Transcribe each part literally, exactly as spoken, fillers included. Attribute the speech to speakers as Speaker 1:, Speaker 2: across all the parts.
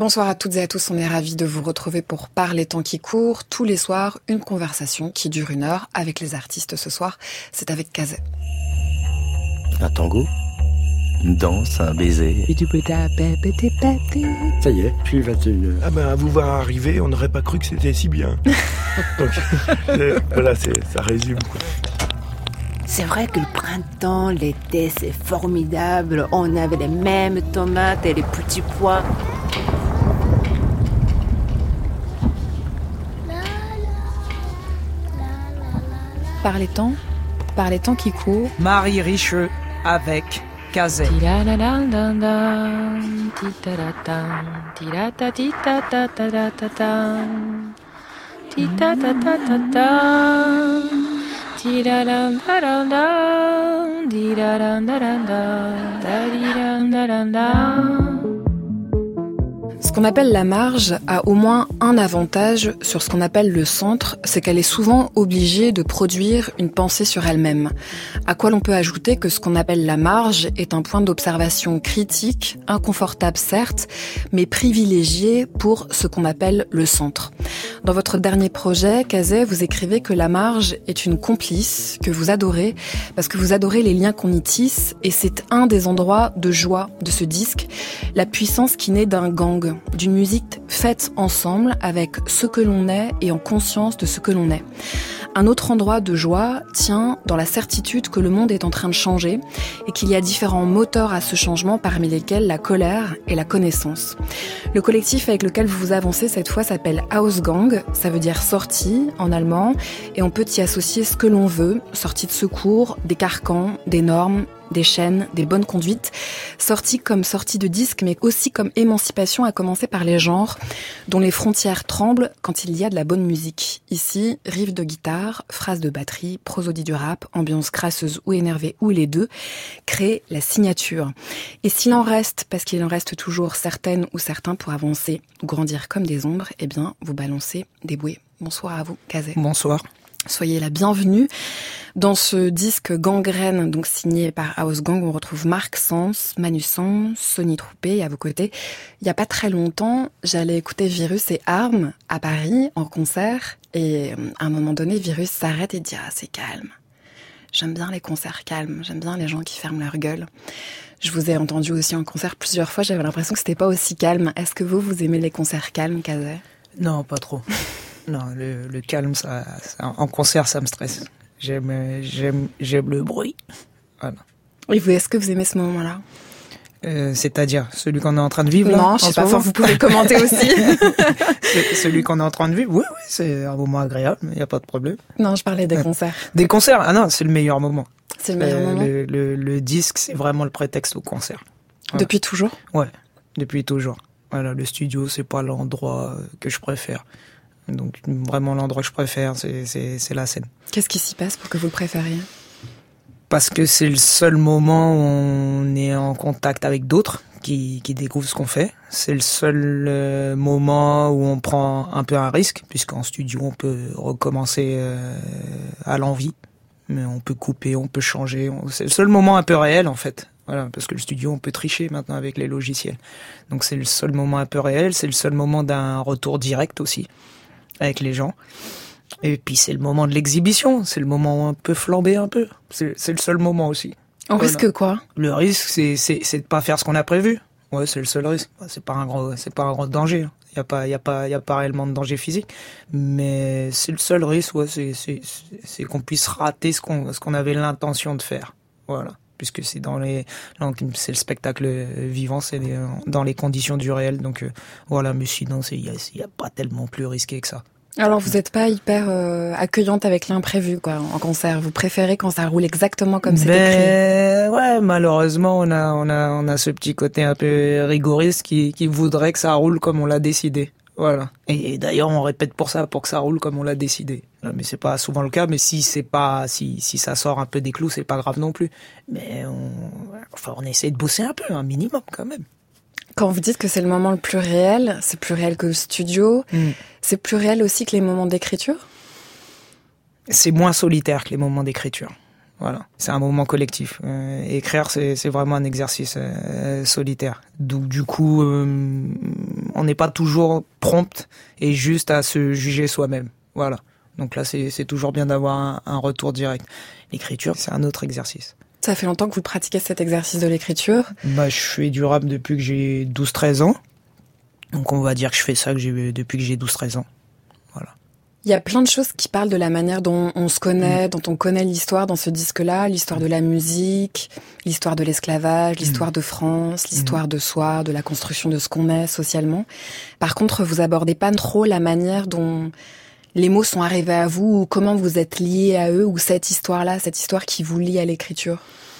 Speaker 1: Bonsoir à toutes et à tous, on est ravis de vous retrouver pour Parler temps qui court. Tous les soirs, une conversation qui dure une heure avec les artistes. Ce soir, c'est avec Kazé.
Speaker 2: Un tango, une danse, un baiser.
Speaker 3: Ça y est, puis vingt et une heures.
Speaker 4: Ah ben, à vous voir arriver, on n'aurait pas cru que c'était si bien. Donc, euh, voilà, c'est, ça résume, quoi.
Speaker 5: C'est vrai que le printemps, l'été, c'est formidable. On avait les mêmes tomates et les petits pois.
Speaker 6: Par les temps, par les temps qui courent.
Speaker 7: Marie Richeux avec Kazé.
Speaker 1: Ce qu'on appelle la marge a au moins un avantage sur ce qu'on appelle le centre, c'est qu'elle est souvent obligée de produire une pensée sur elle-même. À quoi l'on peut ajouter que ce qu'on appelle la marge est un point d'observation critique, inconfortable certes, mais privilégié pour ce qu'on appelle le centre. Dans votre dernier projet, Kazé, vous écrivez que la marge est une complice que vous adorez, parce que vous adorez les liens qu'on y tisse, et c'est un des endroits de joie de ce disque, la puissance qui naît d'un gang, d'une musique faite ensemble avec ce que l'on est et en conscience de ce que l'on est. Un autre endroit de joie tient dans la certitude que le monde est en train de changer et qu'il y a différents moteurs à ce changement parmi lesquels la colère et la connaissance. Le collectif avec lequel vous vous avancez cette fois s'appelle Ausgang, ça veut dire sortie en allemand et on peut y associer ce que l'on veut, sortie de secours, des carcans, des normes, des chaînes, des bonnes conduites, sortie comme sortie de disque, mais aussi comme émancipation, à commencer par les genres, dont les frontières tremblent quand il y a de la bonne musique. Ici, riff de guitare, phrases de batterie, prosodie du rap, ambiance crasseuse ou énervée, ou les deux, créent la signature. Et s'il en reste, parce qu'il en reste toujours certaines ou certains pour avancer ou grandir comme des ombres, eh bien, vous balancez des bouées. Bonsoir à vous, Kazé.
Speaker 7: Bonsoir.
Speaker 1: Soyez la bienvenue. Dans ce disque Gangrène, donc signé par Ausgang, on retrouve Marc Sens, Manu Sens, Sonny Troupé, et à vos côtés. Il y a pas très longtemps, j'allais écouter Virus et Armes à Paris, en concert, et à un moment donné, Virus s'arrête et dit « Ah, c'est calme. J'aime bien les concerts calmes, j'aime bien les gens qui ferment leur gueule. » Je vous ai entendu aussi en concert plusieurs fois, j'avais l'impression que c'était pas aussi calme. Est-ce que vous, vous aimez les concerts calmes, Kazé ?
Speaker 7: Non, pas trop. Non, le, le calme, ça, ça, en concert, ça me stresse. J'aime, j'aime, j'aime le bruit. Voilà.
Speaker 1: Et vous, est-ce que vous aimez ce moment-là ?
Speaker 7: euh, C'est-à-dire celui qu'on est en train de vivre là ?
Speaker 1: Non, je sais pas, vous pouvez commenter aussi.
Speaker 7: Celui qu'on est en train de vivre, oui, oui, c'est un moment agréable, il n'y a pas de problème.
Speaker 1: Non, je parlais des ouais. concerts.
Speaker 7: Des concerts ? Ah non, c'est le meilleur moment.
Speaker 1: C'est le meilleur euh, moment
Speaker 7: le, le, le disque, c'est vraiment le prétexte au concert. Voilà.
Speaker 1: Depuis toujours ?
Speaker 7: Ouais, depuis toujours. Voilà, le studio, c'est pas l'endroit que je préfère. Donc vraiment l'endroit que je préfère, c'est, c'est, c'est la scène.
Speaker 1: Qu'est-ce qui s'y passe pour que vous le préfériez ?
Speaker 7: Parce que c'est le seul moment où on est en contact avec d'autres qui, qui découvrent ce qu'on fait. C'est le seul euh, moment où on prend un peu un risque, puisqu'en studio on peut recommencer euh, à l'envie. Mais on peut couper, on peut changer. On... C'est le seul moment un peu réel en fait. Voilà, parce que le studio, on peut tricher maintenant avec les logiciels. Donc c'est le seul moment un peu réel, c'est le seul moment d'un retour direct aussi avec les gens. Et puis c'est le moment de l'exhibition, c'est le moment où on peut flamber un peu. C'est, c'est le seul moment aussi.
Speaker 1: On voilà. risque quoi ?
Speaker 7: Le risque, c'est, c'est, c'est de pas faire ce qu'on a prévu. Ouais, c'est le seul risque. C'est pas un gros, c'est pas un gros danger. Il y a pas, il y a pas, il y a pas réellement de danger physique. Mais c'est le seul risque, ouais, c'est, c'est, c'est qu'on puisse rater ce qu'on, ce qu'on avait l'intention de faire. Voilà. Puisque c'est dans les, c'est le spectacle vivant, c'est les, dans les conditions du réel. Donc euh, voilà, mais sinon, il y a, y a pas tellement plus risqué que ça.
Speaker 1: Alors vous n'êtes pas hyper euh, accueillante avec l'imprévu, quoi, en concert. Vous préférez quand ça roule exactement comme c'est
Speaker 7: ben,
Speaker 1: écrit.
Speaker 7: Ouais, malheureusement, on a, on a, on a ce petit côté un peu rigoriste qui, qui voudrait que ça roule comme on l'a décidé. Voilà. Et, et d'ailleurs, on répète pour ça, pour que ça roule comme on l'a décidé. Mais c'est pas souvent le cas. Mais si c'est pas, si, si ça sort un peu des clous, c'est pas grave non plus. Mais on, enfin, on essaie de bosser un peu, un minimum quand même.
Speaker 1: Quand vous dites que c'est le moment le plus réel, c'est plus réel que le studio. Mm. C'est plus réel aussi que les moments d'écriture ?
Speaker 7: C'est moins solitaire que les moments d'écriture. Voilà, c'est un moment collectif. Euh, écrire, c'est, c'est vraiment un exercice euh, solitaire. Donc du coup, euh, on n'est pas toujours prompt et juste à se juger soi-même. Voilà. Donc là, c'est, c'est toujours bien d'avoir un, un retour direct. L'écriture, c'est un autre exercice.
Speaker 1: Ça fait longtemps que vous pratiquez cet exercice de l'écriture?
Speaker 7: Bah, je fais du rap depuis que j'ai douze treize ans. Donc on va dire que je fais ça que j'ai, depuis que j'ai douze treize ans. Voilà.
Speaker 1: Il y a plein de choses qui parlent de la manière dont on se connaît, mmh. dont on connaît l'histoire dans ce disque-là, l'histoire de la musique, l'histoire de l'esclavage, l'histoire mmh. de France, l'histoire mmh. de soi, de la construction de ce qu'on est socialement. Par contre, vous abordez pas trop la manière dont les mots sont arrivés à vous, ou comment vous êtes liés à eux, ou cette histoire-là, cette histoire qui vous lie à l'écriture.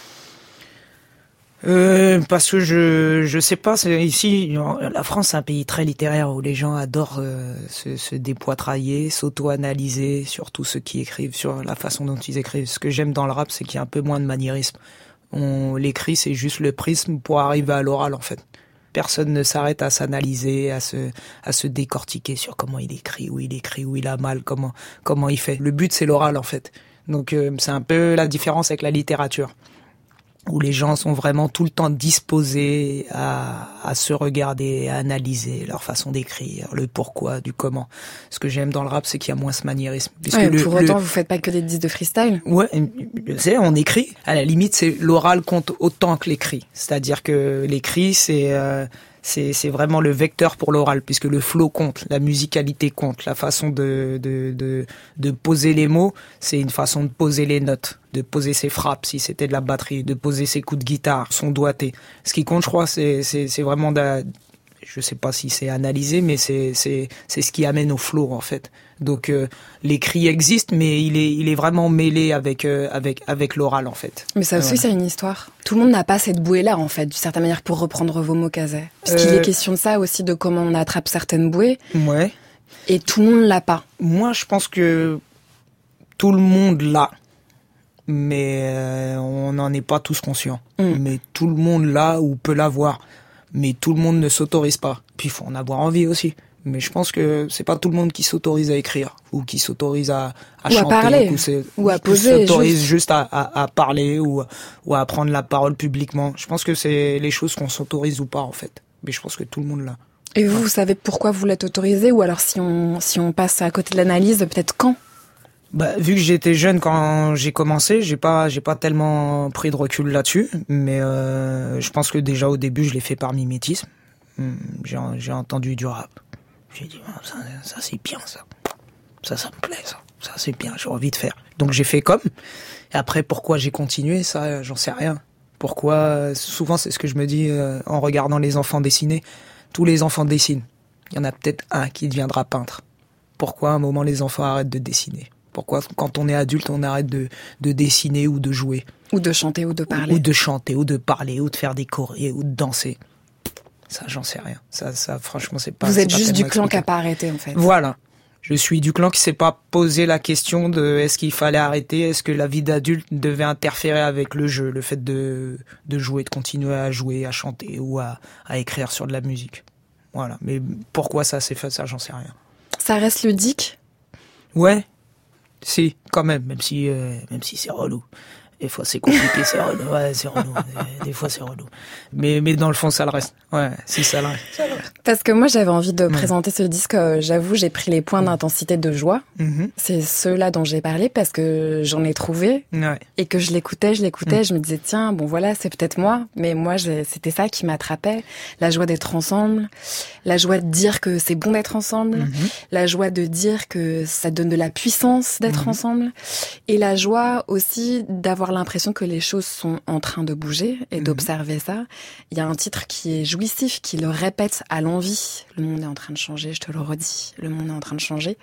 Speaker 7: Euh, parce que je je sais pas, c'est, ici la France c'est un pays très littéraire où les gens adorent euh, se, se dépoitrailler, s'auto-analyser sur tout ce qu'ils écrivent, sur la façon dont ils écrivent. Ce que j'aime dans le rap, c'est qu'il y a un peu moins de maniérisme. On l'écrit, c'est juste le prisme pour arriver à l'oral en fait. Personne ne s'arrête à s'analyser, à se à se décortiquer sur comment il écrit, où il écrit, où il a mal, comment comment il fait. Le but c'est l'oral en fait. Donc euh, c'est un peu la différence avec la littérature, où les gens sont vraiment tout le temps disposés à, à se regarder, à analyser leur façon d'écrire, le pourquoi, du comment. Ce que j'aime dans le rap, c'est qu'il y a moins ce maniérisme.
Speaker 1: Ouais,
Speaker 7: le,
Speaker 1: pour autant,
Speaker 7: le...
Speaker 1: vous faites pas que des disques de freestyle.
Speaker 7: Ouais, je sais, on écrit. À la limite, c'est l'oral compte autant que l'écrit. C'est-à-dire que l'écrit, c'est... Euh, C'est, c'est vraiment le vecteur pour l'oral, puisque le flow compte, la musicalité compte, la façon de, de, de, de poser les mots, c'est une façon de poser les notes, de poser ses frappes si c'était de la batterie, de poser ses coups de guitare, son doigté. Ce qui compte, je crois, c'est, c'est, c'est vraiment, de, je sais pas si c'est analysé, mais c'est, c'est, c'est ce qui amène au flow, en fait. Donc, euh, l'écrit existe, mais il est, il est vraiment mêlé avec, euh, avec, avec l'oral, en fait.
Speaker 1: Mais ça aussi, voilà. C'est une histoire. Tout le monde n'a pas cette bouée-là, en fait, d'une certaine manière, pour reprendre vos mots, Kazay. Puisqu'il euh... est question de ça aussi, de comment on attrape certaines bouées.
Speaker 7: Ouais.
Speaker 1: Et tout le monde l'a pas.
Speaker 7: Moi, je pense que tout le monde l'a, mais euh, on n'en est pas tous conscients. Mm. Mais tout le monde l'a ou peut l'avoir. Mais tout le monde ne s'autorise pas. Puis il faut en avoir envie aussi. Mais je pense que c'est pas tout le monde qui s'autorise à écrire ou qui s'autorise à, à
Speaker 1: ou
Speaker 7: chanter
Speaker 1: à parler,
Speaker 7: ou, c'est,
Speaker 1: ou à poser,
Speaker 7: qui s'autorise
Speaker 1: juste,
Speaker 7: juste à, à, à parler ou, ou à prendre la parole publiquement. Je pense que c'est les choses qu'on s'autorise ou pas en fait. Mais je pense que tout le monde l'a.
Speaker 1: Et vous, vous savez pourquoi vous l'êtes autorisé, ou alors si on si on passe à côté de l'analyse, peut-être quand?
Speaker 7: Bah, vu que j'étais jeune quand j'ai commencé, j'ai pas j'ai pas tellement pris de recul là-dessus, mais euh, je pense que déjà au début je l'ai fait par mimétisme. J'ai j'ai entendu du rap. J'ai dit, oh, ça, ça c'est bien, ça. Ça, ça me plaît, ça. Ça, c'est bien, j'ai envie de faire. Donc, j'ai fait comme. Et après, pourquoi j'ai continué, ça, j'en sais rien. Pourquoi, souvent, c'est ce que je me dis euh, en regardant les enfants dessiner. Tous les enfants dessinent. Il y en a peut-être un qui deviendra peintre. Pourquoi, à un moment, les enfants arrêtent de dessiner? Pourquoi, quand on est adulte, on arrête de, de dessiner ou de jouer?
Speaker 1: Ou de chanter ou de parler.
Speaker 7: Ou, ou de chanter, ou de parler, ou de faire des chorés, ou de danser. Ça, j'en sais rien. Ça, ça, franchement, c'est pas.
Speaker 1: Vous êtes
Speaker 7: c'est
Speaker 1: juste
Speaker 7: pas
Speaker 1: du clan
Speaker 7: expliqué.
Speaker 1: qui n'a pas arrêté, en fait.
Speaker 7: Voilà. Je suis du clan qui s'est pas posé la question de est-ce qu'il fallait arrêter, est-ce que la vie d'adulte devait interférer avec le jeu, le fait de, de jouer, de continuer à jouer, à chanter ou à, à écrire sur de la musique. Voilà. Mais pourquoi ça s'est fait, ça, j'en sais rien.
Speaker 1: Ça reste ludique?
Speaker 7: Ouais. Si, quand même, même si, euh, même si c'est relou. Des fois, c'est compliqué, c'est relou. Ouais, c'est relou. Des, des fois, c'est relou. Mais, mais dans le fond, ça le reste. Ouais, si, ça le reste. Ça le reste.
Speaker 1: Parce que moi, j'avais envie de
Speaker 7: ouais.
Speaker 1: présenter ce disque. Euh, j'avoue, j'ai pris les points d'intensité de joie. Mm-hmm. C'est ceux-là dont j'ai parlé parce que j'en ai trouvé.
Speaker 7: Ouais. Et
Speaker 1: que je l'écoutais, je l'écoutais. Mm. Je me disais, tiens, bon, voilà, c'est peut-être moi. Mais moi, j'ai, c'était ça qui m'attrapait. La joie d'être ensemble. La joie de dire que c'est bon d'être ensemble. Mm-hmm. La joie de dire que ça donne de la puissance d'être mm-hmm. ensemble. Et la joie aussi d'avoir l'impression que les choses sont en train de bouger et mmh. d'observer ça. Il y a un titre qui est jouissif, qui le répète à l'envi. Le monde est en train de changer, je te le redis. Le monde est en train de changer.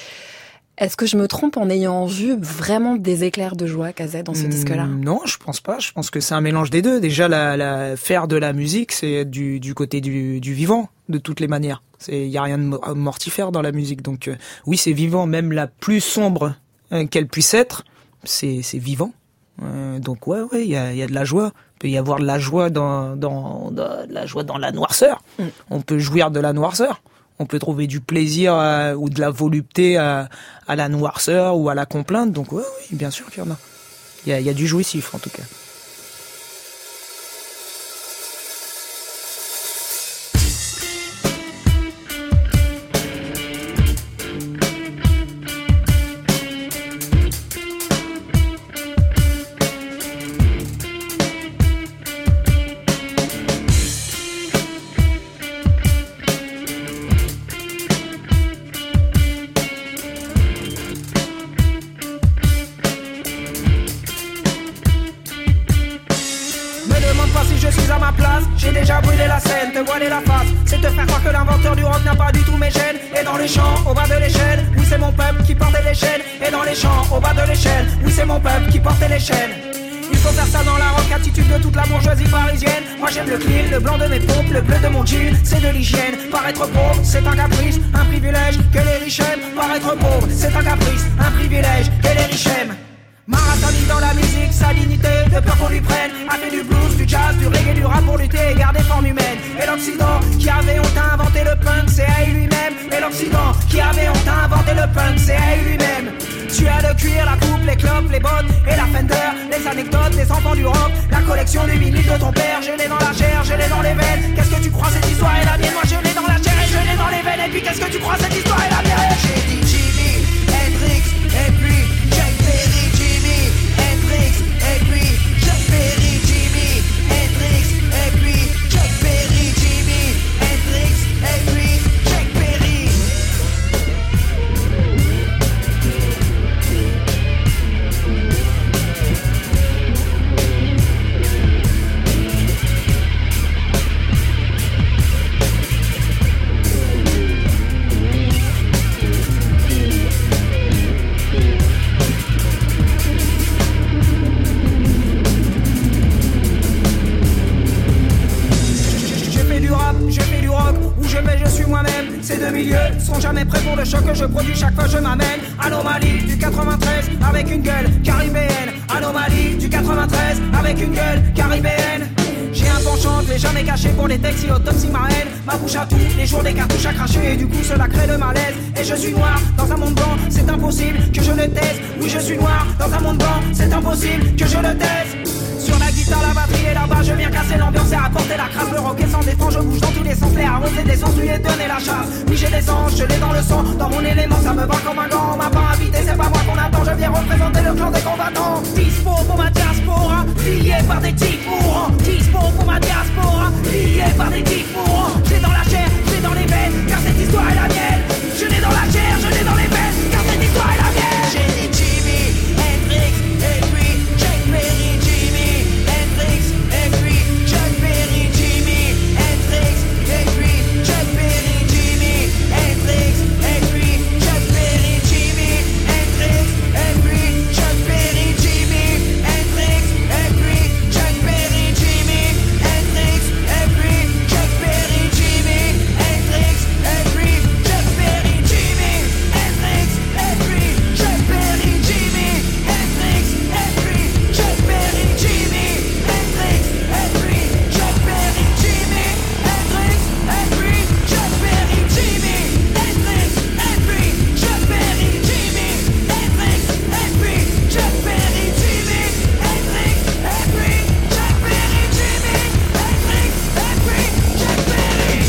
Speaker 1: Est-ce que je me trompe en ayant vu vraiment des éclairs de joie, Kazay, dans ce mmh, disque-là?
Speaker 7: Non, je pense pas. Je pense que c'est un mélange des deux. Déjà, la, la, faire de la musique, c'est du, du côté du, du vivant, de toutes les manières. Il y a rien de mortifère dans la musique. Donc euh, oui, c'est vivant. Même la plus sombre euh, qu'elle puisse être, c'est, c'est vivant. Euh, donc ouais, ouais, il y a, y a de la joie. Il peut y avoir de la joie dans, dans, dans de la joie dans la noirceur. Mm. On peut jouir de la noirceur. On peut trouver du plaisir à, ou de la volupté à, à la noirceur ou à la complainte. Donc ouais, oui, bien sûr qu'il y en a. Il y a, y a du jouissif en tout cas.
Speaker 3: c'est te faire croire que l'inventeur du rock n'a pas du tout mes gènes. Et dans les champs, au bas de l'échelle, oui c'est mon peuple qui portait les chaînes. Et dans les champs, au bas de l'échelle, oui c'est mon peuple qui portait les chaînes. Il faut faire ça dans la rock attitude de toute la bourgeoisie parisienne. Moi j'aime le clean, le blanc de mes pompes, le bleu de mon jean, c'est de l'hygiène. Paraître pauvre, c'est un caprice, un privilège que les riches aiment. Paraître pauvre, c'est un caprice, un privilège que les riches aiment. Marathonique dans la musique, sa dignité, de peur qu'on lui prenne. A fait du blues, du jazz, du reggae, du rap pour lutter et garder forme humaine. Et l'Occident, qui avait honte à inventer le punk, c'est à lui-même. Et l'Occident, qui avait honte à inventer le punk, c'est à lui-même. Tu as le cuir, la coupe, les clopes, les bottes et la Fender, les anecdotes, les enfants du rock, la collection du vinyle de ton père. Je l'ai dans la chair, je l'ai dans les veines. Qu'est-ce que tu crois, cette histoire est la mienne? Moi je l'ai dans la chair et je l'ai dans les veines. Et puis qu'est-ce que tu crois, cette histoire est la mienne? J'ai dit Jimi Hendrix et puis Chuck Berry. Jimi Hendrix et puis Chuck Berry. Jimi Hendrix et puis Chuck Berry. Jimi Hendrix et puis Chuck Berry. Je fais du rock, où je vais je suis moi-même. Ces deux milieux seront jamais prêts pour le choc que je produis chaque fois je m'amène. Anomalie du quatre-vingt-treize avec une gueule caribéenne. Anomalie du quatre-vingt-treize avec une gueule caribéenne. J'ai un penchant, je l'ai jamais caché pour les textes, il autopsie ma haine. Ma bouche à tout, les jours des cartouches à cracher. Et du coup cela crée le malaise. Et je suis noir dans un monde blanc, c'est impossible que je le taise. Oui je suis noir dans un monde blanc, c'est impossible que je le taise. Sur la guitare, la batterie et là-bas, je viens casser l'ambiance et rapporter la crasse. Le rock est sans défense, je bouge dans tous les sens. Les arroser des sens, lui et donner la chasse. Oui, j'ai des anges, je l'ai dans le sang. Dans mon élément, ça me va comme un gant. On m'a pas invité, c'est pas moi qu'on attend. Je viens représenter le clan des combattants. Dispo pour ma diaspora, lié par des types mourants. Dispo pour ma diaspora, lié par des types mourants. J'ai dans la chair, j'ai dans les veines, car cette histoire est la mienne. Je l'ai dans la chair, je l'ai dans les veines, car cette histoire est la mienne. J'ai dit Jimi Hendrix et puis Chuck Berry. Et puis Chuck Berry, Jimi Hendrix. Et puis Chuck Berry, Jimi Hendrix. Et puis Chuck Berry, Jimi Hendrix. Et puis Chuck Berry, Jimi Hendrix. Et puis Chuck Berry, Jimi Hendrix. Et puis Chuck Berry, Jimi Hendrix. Et puis Chuck Berry, Jimi Hendrix. Et puis Chuck Berry, Jimi Hendrix. Et puis Chuck Berry, Jimi Hendrix. Et puis Chuck Berry, Jimi Hendrix. Et puis Chuck Berry, Jimi Hendrix. Et puis Chuck Berry, Jimi Hendrix. Et puis Chuck Berry, Jimi Hendrix. Et puis Chuck Berry, Jimi Hendrix. Et puis Chuck Berry.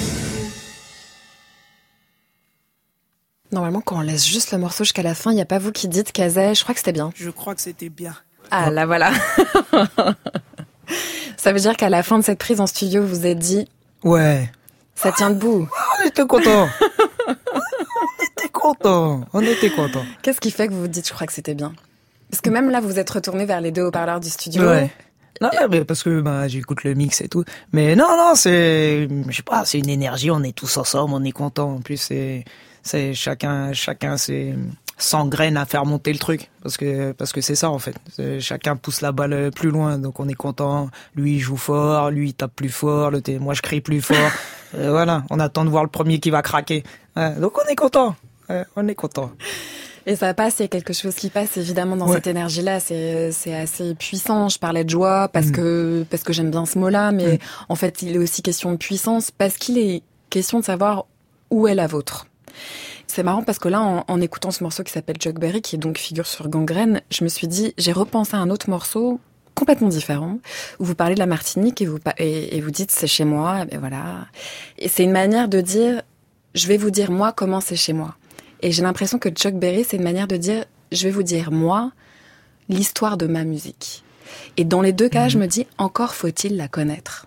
Speaker 1: Normalement, quand on laisse juste le morceau jusqu'à la fin, il n'y a pas vous qui dites Kazay, je crois que c'était bien.
Speaker 8: Je crois que c'était bien.
Speaker 1: Ah là voilà. Ça veut dire qu'à la fin de cette prise en studio, vous vous êtes dit
Speaker 7: Ouais.
Speaker 1: ça tient debout.
Speaker 7: On était contents. On était contents. On était contents.
Speaker 1: Qu'est-ce qui fait que vous vous dites je crois que c'était bien? Parce que même là, vous êtes retourné vers les deux haut-parleurs du studio.
Speaker 7: Ouais. Non, mais parce que bah, j'écoute le mix et tout. Mais non, non, c'est, je sais pas, c'est une énergie. On est tous ensemble, on est contents. En plus, c'est, c'est chacun, chacun, c'est s'engraine à faire monter le truc. Parce que, parce que c'est ça en fait. C'est, chacun pousse la balle plus loin, donc on est content. Lui il joue fort, lui il tape plus fort. Le t- moi je crie plus fort. euh, voilà, on attend de voir le premier qui va craquer. Ouais, donc on est content. Ouais, on est content.
Speaker 1: Et ça passe, il y a quelque chose qui passe évidemment dans
Speaker 7: Ouais.
Speaker 1: cette énergie-là. C'est c'est assez puissant. Je parlais de joie parce
Speaker 7: Mm.
Speaker 1: que parce que j'aime bien ce mot-là, mais
Speaker 7: Mm.
Speaker 1: en fait, il est aussi question de puissance parce qu'il est question de savoir où est la vôtre. C'est marrant parce que là, en, en écoutant ce morceau qui s'appelle Chuck Berry, qui est donc figure sur Gangrène, je me suis dit, j'ai repensé à un autre morceau complètement différent où vous parlez de la Martinique et vous pa- et, et vous dites c'est chez moi. Et ben voilà. Et c'est une manière de dire, je vais vous dire moi comment c'est chez moi. Et j'ai l'impression que Chuck Berry, c'est une manière de dire, je vais vous dire, moi, l'histoire de ma musique. Et dans les deux cas, mmh. je me dis, encore faut-il la connaître.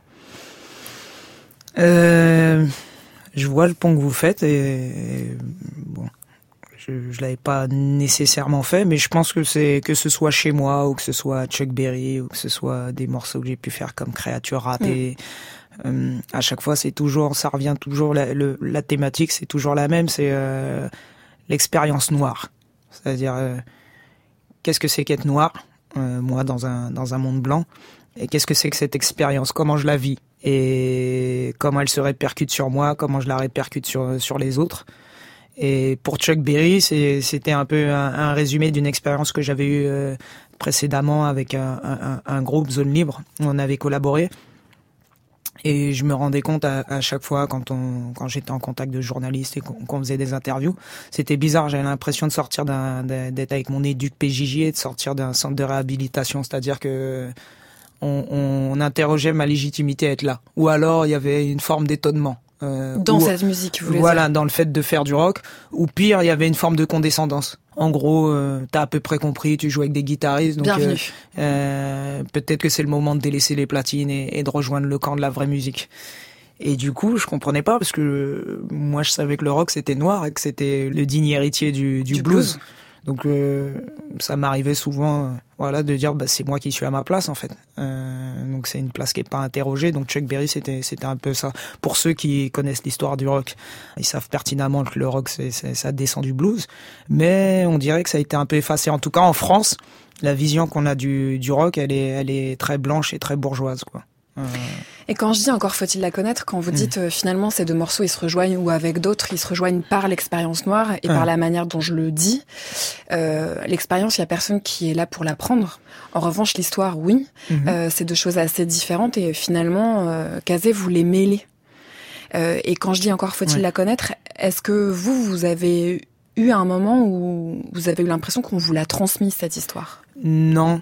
Speaker 7: Euh, je vois le pont que vous faites et, et bon, je, je l'avais pas nécessairement fait, mais je pense que c'est que ce soit chez moi ou que ce soit Chuck Berry ou que ce soit des morceaux que j'ai pu faire comme Créature ratée. Mmh. Euh, à chaque fois, c'est toujours, ça revient toujours, la, le, la thématique, c'est toujours la même, c'est euh, l'expérience noire. C'est-à-dire, euh, qu'est-ce que c'est qu'être noir, euh, moi, dans un, dans un monde blanc, et qu'est-ce que c'est que cette expérience, comment je la vis, et comment elle se répercute sur moi, comment je la répercute sur, sur les autres. Et pour Chuck Berry, c'est, c'était un peu un, un résumé d'une expérience que j'avais eue euh, précédemment avec un, un, un groupe Zone Libre, où on avait collaboré. Et je me rendais compte à, à chaque fois quand on, quand j'étais en contact de journalistes et qu'on, qu'on faisait des interviews, c'était bizarre. J'avais l'impression de sortir d'un, d'être avec mon éduc P J J et de sortir d'un centre de réhabilitation. C'est-à-dire que on, on interrogeait ma légitimité à être là. Ou alors il y avait une forme d'étonnement.
Speaker 1: Euh, dans ou, cette musique, vous voulez
Speaker 7: voilà,
Speaker 1: dire.
Speaker 7: Dans le fait de faire du rock. Ou pire, il y avait une forme de condescendance. En gros, euh, t'as à peu près compris, tu joues avec des guitaristes. Donc,
Speaker 1: bienvenue.
Speaker 7: Euh, euh, peut-être que c'est le moment de délaisser les platines et, et de rejoindre le camp de la vraie musique. Et du coup, je comprenais pas parce que moi, je savais que le rock c'était noir et que c'était le digne héritier du, du,
Speaker 1: du
Speaker 7: blues.
Speaker 1: blues.
Speaker 7: Donc, euh, ça m'arrivait souvent, euh, voilà, de dire, bah, c'est moi qui suis à ma place, en fait. Euh, donc, c'est une place qui est pas interrogée. Donc, Chuck Berry, c'était, c'était un peu ça. Pour ceux qui connaissent l'histoire du rock, ils savent pertinemment que le rock, c'est, c'est, ça descend du blues. Mais on dirait que ça a été un peu effacé. En tout cas, en France, la vision qu'on a du, du rock, elle est, elle est très blanche et très bourgeoise, quoi. Euh...
Speaker 1: Et quand je dis encore faut-il la connaître, quand vous dites mmh. euh, finalement ces deux morceaux ils se rejoignent ou avec d'autres, ils se rejoignent par l'expérience noire et mmh. par la manière dont je le dis. Euh, l'expérience, il y a personne qui est là pour l'apprendre. En revanche, l'histoire, oui, mmh. euh, c'est deux choses assez différentes et finalement, euh, Kazé, vous les mêlez. Euh, et quand je dis encore faut-il ouais. la connaître, est-ce que vous, vous avez eu un moment où vous avez eu l'impression qu'on vous l'a transmis cette histoire ?
Speaker 7: Non.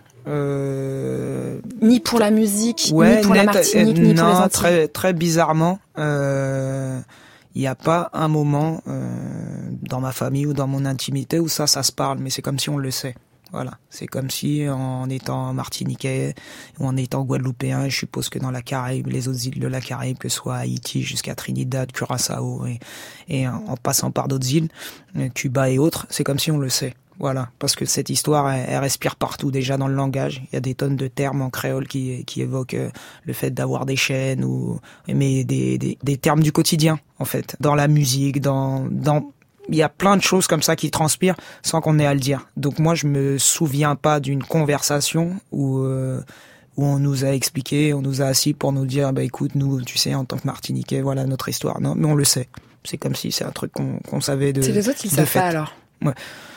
Speaker 7: Euh...
Speaker 1: Ni pour la musique,
Speaker 7: ouais,
Speaker 1: ni pour
Speaker 7: net,
Speaker 1: la Martinique, euh, ni
Speaker 7: non,
Speaker 1: pour les Antilles.
Speaker 7: Très, très bizarrement, il euh, n'y a pas un moment euh, dans ma famille ou dans mon intimité où ça, ça se parle, mais c'est comme si on le sait. Voilà, c'est comme si en étant martiniquais ou en étant guadeloupéen, je suppose que dans la Caraïbe, les autres îles de la Caraïbe, que ce soit Haïti jusqu'à Trinidad, Curaçao et, et en passant par d'autres îles, Cuba et autres, c'est comme si on le sait. Voilà, parce que cette histoire, elle, elle respire partout déjà dans le langage. Il y a des tonnes de termes en créole qui, qui évoquent le fait d'avoir des chaînes ou mais des, des, des termes du quotidien en fait, dans la musique, dans dans il y a plein de choses comme ça qui transpirent sans qu'on ait à le dire. Donc moi, je me souviens pas d'une conversation où euh, où on nous a expliqué, on nous a assis pour nous dire bah écoute, nous, tu sais, en tant que Martiniquais, voilà notre histoire. Non, mais on le sait. C'est comme si c'est un truc qu'on, qu'on savait de.
Speaker 1: C'est les autres qui le savent pas alors.
Speaker 7: Ouais.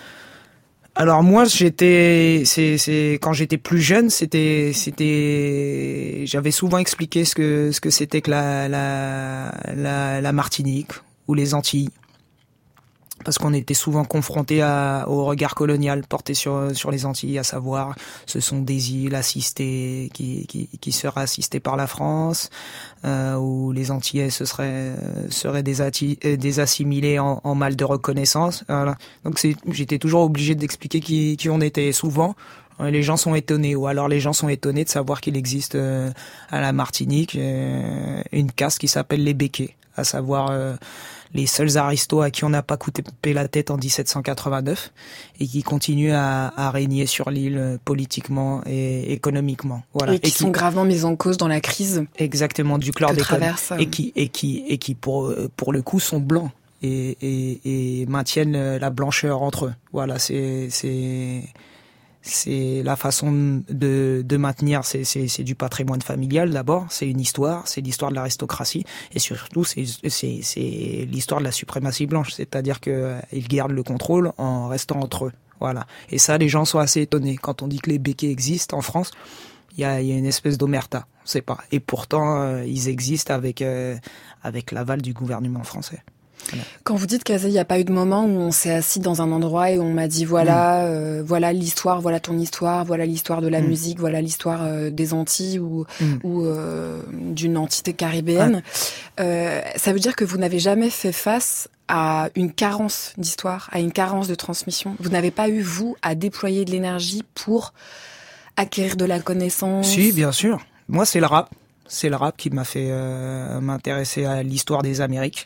Speaker 7: Alors moi j'étais c'est c'est quand j'étais plus jeune, c'était c'était j'avais souvent expliqué ce que ce que c'était que la la la, la Martinique ou les Antilles. Parce qu'on était souvent confrontés à, au regard colonial porté sur sur les Antilles, à savoir ce sont des îles assistées qui qui qui seraient assistées par la France, euh, où les Antillais ce seraient seraient des atti, des assimilés en, en mal de reconnaissance. Voilà. Donc c'est j'étais toujours obligé d'expliquer qui qui on était. Souvent les gens sont étonnés, ou alors les gens sont étonnés de savoir qu'il existe euh, à la Martinique euh, une caste qui s'appelle les Békés, à savoir euh, les seuls aristos à qui on n'a pas coupé la tête en dix-sept cent quatre-vingt-neuf et qui continuent à, à régner sur l'île politiquement et économiquement. Voilà.
Speaker 1: Et qui, et qui sont gravement mis en cause dans la crise.
Speaker 7: Exactement, du chlordécone.
Speaker 1: Euh...
Speaker 7: Et qui, et qui, et qui pour, pour le coup sont blancs et, et, et maintiennent la blancheur entre eux. Voilà, c'est, c'est, c'est la façon de, de maintenir, c'est, c'est, c'est du patrimoine familial d'abord, c'est une histoire, c'est l'histoire de l'aristocratie, et surtout c'est, c'est, c'est l'histoire de la suprématie blanche, c'est-à-dire qu'ils gardent le contrôle en restant entre eux. Voilà. Et ça, les gens sont assez étonnés. Quand on dit que les Békés existent en France, il y a, y a une espèce d'omerta, on sait pas. Et pourtant, euh, ils existent avec, euh, avec l'aval du gouvernement français. Voilà.
Speaker 1: Quand vous dites Kazé, il n'y a pas eu de moment où on s'est assis dans un endroit et on m'a dit voilà, mmh. euh, voilà l'histoire, voilà ton histoire, voilà l'histoire de la mmh. musique, voilà l'histoire euh, des Antilles ou, mmh. ou euh, d'une entité caribéenne. Ouais. Euh, ça veut dire que vous n'avez jamais fait face à une carence d'histoire, à une carence de transmission. Vous n'avez pas eu, vous, à déployer de l'énergie pour acquérir de la connaissance?
Speaker 7: Si, bien sûr. Moi, c'est le rap. C'est le rap qui m'a fait euh, m'intéresser à l'histoire des Amériques.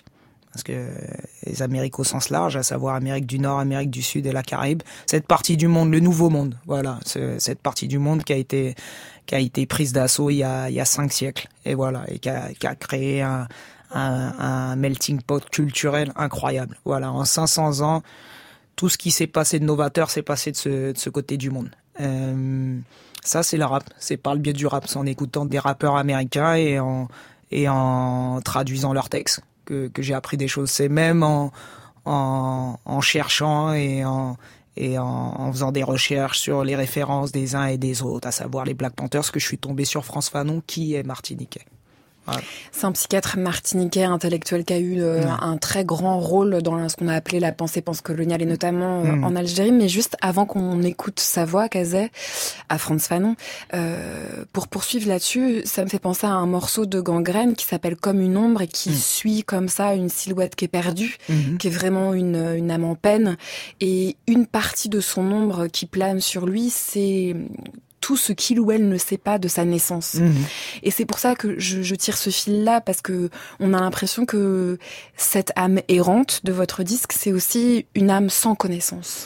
Speaker 7: parce que les Amériques au sens large, à savoir Amérique du Nord, Amérique du Sud et la Caraïbe, cette partie du monde, le nouveau monde, voilà, cette partie du monde qui a été qui a été prise d'assaut il y a il y a cinq siècles, et voilà, et qui a, qui a créé un, un un melting pot culturel incroyable. Voilà, en cinq cents ans, tout ce qui s'est passé de novateur s'est passé de ce de ce côté du monde. Euh, ça, c'est le rap. C'est par le biais du rap, c'est en écoutant des rappeurs américains et en et en traduisant leurs textes que que j'ai appris des choses. C'est même en en en cherchant et en et en, en faisant des recherches sur les références des uns et des autres, à savoir les Black Panthers, que je suis tombé sur Frantz Fanon, qui est martiniquais. Voilà.
Speaker 1: C'est un psychiatre martiniquais intellectuel qui a eu euh, ouais. un très grand rôle dans ce qu'on a appelé la pensée postcoloniale et notamment euh, mmh. en Algérie. Mais juste avant qu'on écoute sa voix, Kazay, à Frantz Fanon, euh, pour poursuivre là-dessus, ça me fait penser à un morceau de Gangrène qui s'appelle Comme une ombre et qui mmh. suit comme ça une silhouette qui est perdue, mmh. qui est vraiment une, une âme en peine. Et une partie de son ombre qui plane sur lui, c'est tout ce qu'il ou elle ne sait pas de sa naissance. Mmh. Et c'est pour ça que je, je tire ce fil-là, parce que on a l'impression que cette âme errante de votre disque, c'est aussi une âme sans connaissance.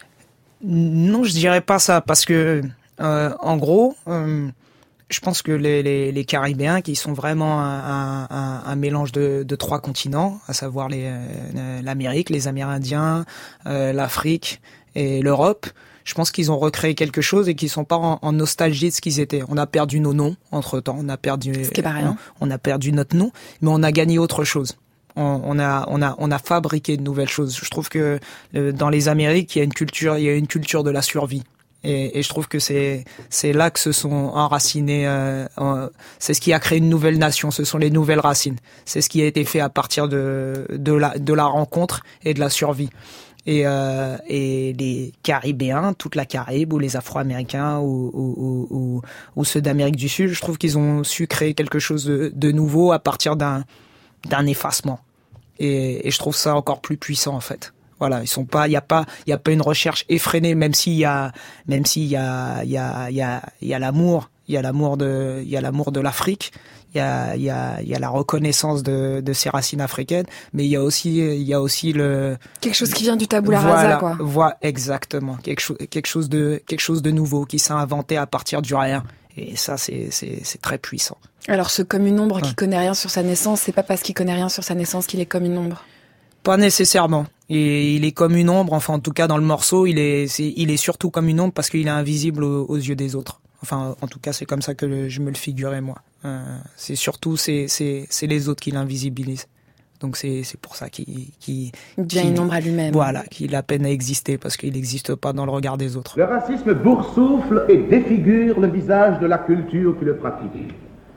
Speaker 7: Non, je dirais pas ça, parce que, euh, en gros, euh, je pense que les, les, les Caribéens, qui sont vraiment un, un, un mélange de, de trois continents, à savoir les, euh, l'Amérique, les Amérindiens, euh, l'Afrique et l'Europe, je pense qu'ils ont recréé quelque chose et qu'ils sont pas en, en nostalgie de ce qu'ils étaient. On a perdu nos noms entre temps, on a perdu,
Speaker 1: ce qui est pas rien.
Speaker 7: On, on a perdu notre nom, mais on a gagné autre chose. On, on a, on a, on a fabriqué de nouvelles choses. Je trouve que euh, dans les Amériques, il y a une culture, il y a une culture de la survie. Et, et je trouve que c'est, c'est là que se sont enracinés. Euh, en, c'est ce qui a créé une nouvelle nation. Ce sont les nouvelles racines. C'est ce qui a été fait à partir de, de la, de la rencontre et de la survie. Et, euh, et les Caribéens, toute la Caraïbe, ou les Afro-Américains, ou, ou, ou, ou ceux d'Amérique du Sud, je trouve qu'ils ont su créer quelque chose de, de nouveau à partir d'un, d'un effacement. Et, et je trouve ça encore plus puissant, en fait. Voilà, ils sont pas, il y a pas, il y a pas une recherche effrénée, même s'il y a, même s'il y a, il y a, il y a, il y a l'amour, il y a l'amour de, il y a l'amour de l'Afrique. Il y a, il y a, il y a la reconnaissance de, de ces racines africaines, mais il y a aussi, il y a aussi le
Speaker 1: quelque chose qui vient du tabula rasa,
Speaker 7: voilà,
Speaker 1: quoi.
Speaker 7: Voilà, exactement, quelque chose, quelque chose de, quelque chose de nouveau qui s'est inventé à partir du rien. Et ça, c'est, c'est, c'est très puissant.
Speaker 1: Alors, ce comme une ombre
Speaker 7: ouais.
Speaker 1: qui connaît rien sur sa naissance, c'est pas parce qu'il connaît rien sur sa naissance qu'il est comme une ombre.
Speaker 7: Pas nécessairement. Et il est comme une ombre. Enfin, en tout cas, dans le morceau, il est, c'est, il est surtout comme une ombre parce qu'il est invisible aux, aux yeux des autres. Enfin, en tout cas, c'est comme ça que le, je me le figurais, moi. Euh, c'est surtout, c'est, c'est, c'est les autres qui l'invisibilisent. Donc c'est, c'est pour ça qu'il, qu'il,
Speaker 1: il devient
Speaker 7: qu'il,
Speaker 1: une ombre à lui-même.
Speaker 7: Voilà, qu'il a peine à exister parce qu'il n'existe pas dans le regard des autres.
Speaker 8: Le racisme boursoufle et défigure le visage de la culture qui le pratique.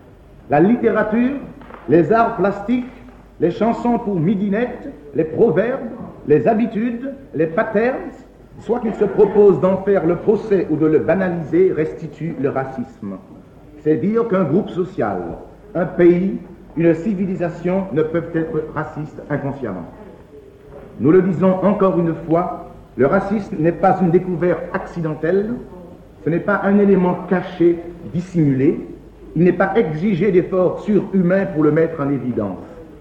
Speaker 8: La littérature, les arts plastiques, les chansons pour midinettes, les proverbes, les habitudes, les patterns, soit qu'il se propose d'en faire le procès ou de le banaliser, restitue le racisme. C'est dire qu'un groupe social, un pays, une civilisation ne peuvent être racistes inconsciemment. Nous le disons encore une fois, le racisme n'est pas une découverte accidentelle, ce n'est pas un élément caché, dissimulé, il n'est pas exigé d'efforts surhumains pour le mettre en évidence.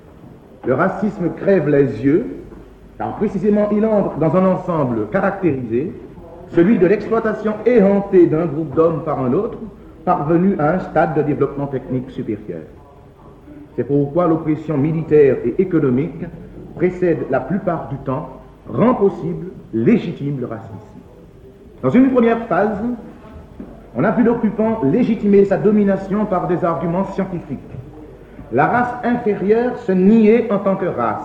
Speaker 8: Le racisme crève les yeux, car précisément il entre dans un ensemble caractérisé, celui de l'exploitation éhontée d'un groupe d'hommes par un autre, parvenu à un stade de développement technique supérieur. C'est pourquoi l'oppression militaire et économique précède la plupart du temps, rend possible, légitime le racisme. Dans une première phase, on a vu l'occupant légitimer sa domination par des arguments scientifiques. La race inférieure se niait en tant que race.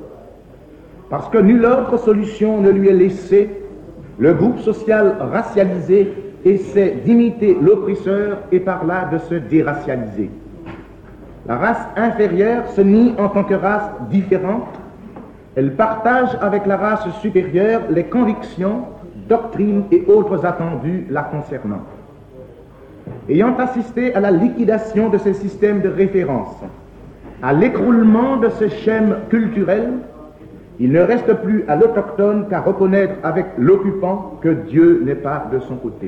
Speaker 8: Parce que nulle autre solution ne lui est laissée, le groupe social racialisé essaie d'imiter l'oppresseur et par là de se déracialiser. La race inférieure se nie en tant que race différente. Elle partage avec la race supérieure les convictions, doctrines et autres attendus la concernant. Ayant assisté à la liquidation de ces systèmes de référence, à l'écroulement de ce schème culturel, il ne reste plus à l'autochtone qu'à reconnaître avec l'occupant que Dieu n'est pas de son côté.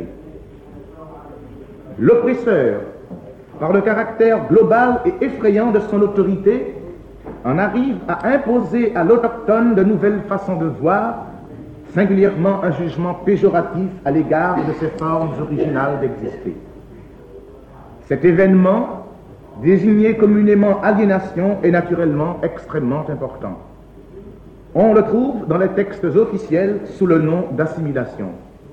Speaker 8: L'oppresseur, par le caractère global et effrayant de son autorité, en arrive à imposer à l'autochtone de nouvelles façons de voir, singulièrement un jugement péjoratif à l'égard de ses formes originales d'exister. Cet événement, désigné communément aliénation, est naturellement extrêmement important. On le trouve dans les textes officiels sous le nom d'assimilation.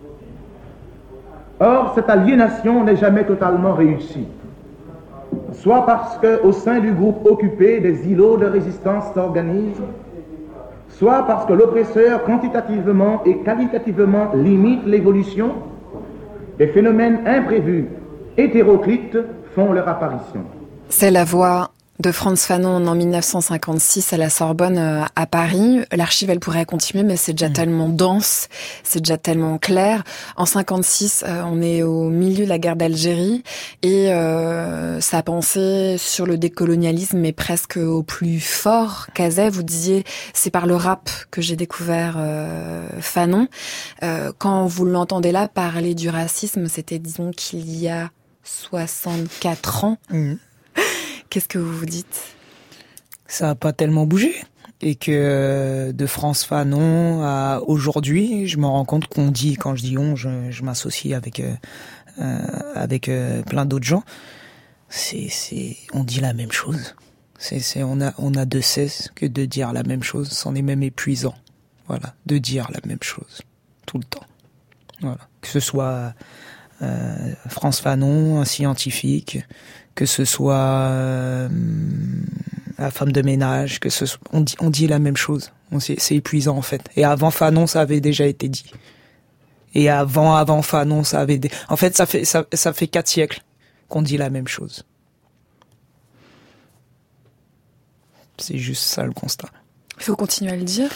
Speaker 8: Or, cette aliénation n'est jamais totalement réussie, soit parce qu'au sein du groupe occupé, des îlots de résistance s'organisent, soit parce que l'oppresseur quantitativement et qualitativement limite l'évolution, des phénomènes imprévus, hétéroclites, font leur apparition.
Speaker 1: C'est la voix de Frantz Fanon en dix-neuf cent cinquante-six à la Sorbonne à Paris. L'archive, elle pourrait continuer, mais c'est déjà mmh. tellement dense, c'est déjà tellement clair. En cinquante-six, euh, on est au milieu de la guerre d'Algérie et euh, sa pensée sur le décolonialisme est presque au plus fort. Cazet, vous disiez, c'est par le rap que j'ai découvert euh, Fanon. Euh, quand vous l'entendez là parler du racisme, c'était, disons, qu'il y a soixante-quatre ans. Mmh. Qu'est-ce que vous vous dites ?
Speaker 7: Ça n'a pas tellement bougé. Et que de Frantz Fanon à aujourd'hui, je me rends compte qu'on dit, quand je dis on, je, je m'associe avec, euh, avec euh, plein d'autres gens, c'est, c'est, on dit la même chose. C'est, c'est, on a, on a de cesse que de dire la même chose. C'en est même épuisant. Voilà. De dire la même chose. Tout le temps. Voilà. Que ce soit euh, Frantz Fanon, un scientifique, que ce soit euh, la femme de ménage, que ce soit, on dit, on dit la même chose. On, c'est, c'est épuisant en fait. Et avant Fanon, ça avait déjà été dit. Et avant, avant Fanon, ça avait. Dé... En fait, ça fait, ça, ça fait quatre siècles qu'on dit la même chose. C'est juste ça le constat.
Speaker 1: Il faut continuer à le dire.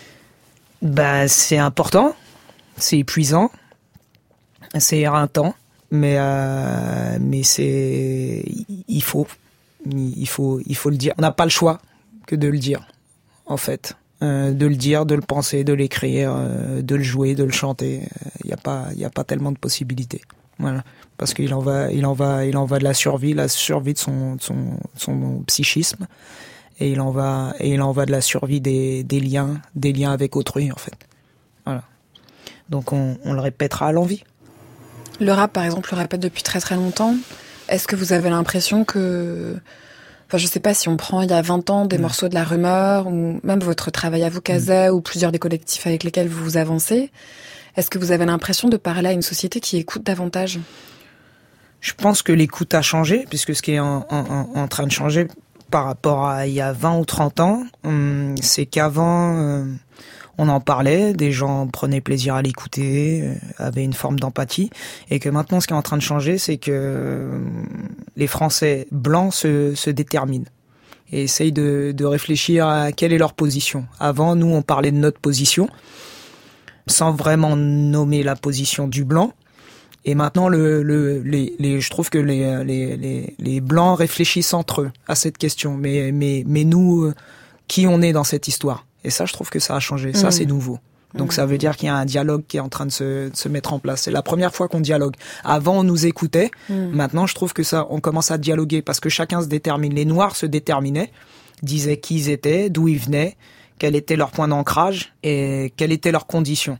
Speaker 7: Ben, c'est important, c'est épuisant, c'est éreintant. Mais euh, mais c'est il faut il faut il faut le dire. On n'a pas le choix que de le dire en fait, euh, de le dire, de le penser, de l'écrire, euh, de le jouer, de le chanter. Il y a pas il y a pas tellement de possibilités. Voilà, parce qu'il en va il en va il en va de la survie, la survie de son de son de son psychisme et il en va et il en va de la survie des des liens des liens avec autrui en fait. Voilà. Donc on on le répétera à l'envi.
Speaker 1: Le rap, par exemple, le répète depuis très très longtemps. Est-ce que vous avez l'impression que... Enfin, je sais pas si on prend il y a vingt ans des mmh. morceaux de La Rumeur, ou même votre travail à vous, Cazet, mmh. ou plusieurs des collectifs avec lesquels vous vous avancez. Est-ce que vous avez l'impression de parler à une société qui écoute davantage ?
Speaker 7: Je pense que l'écoute a changé, puisque ce qui est en, en, en train de changer par rapport à il y a vingt ou trente ans, hum, c'est qu'avant... Euh, on en parlait, des gens prenaient plaisir à l'écouter, euh, avaient une forme d'empathie, et que maintenant, ce qui est en train de changer, c'est que euh, les Français blancs se, se déterminent et essayent de, de réfléchir à quelle est leur position. Avant, nous, on parlait de notre position, sans vraiment nommer la position du blanc. Et maintenant, le, le, les, les, je trouve que les, les, les, les blancs réfléchissent entre eux à cette question. Mais, mais, mais nous, euh, qui on est dans cette histoire ? Et ça, je trouve que ça a changé. Ça, mmh. c'est nouveau. Donc, mmh. ça veut dire qu'il y a un dialogue qui est en train de se, de se mettre en place. C'est la première fois qu'on dialogue. Avant, on nous écoutait. Mmh. Maintenant, je trouve que ça, on commence à dialoguer parce que chacun se détermine. Les Noirs se déterminaient, disaient qui ils étaient, d'où ils venaient, quel était leur point d'ancrage et quelles étaient leurs conditions.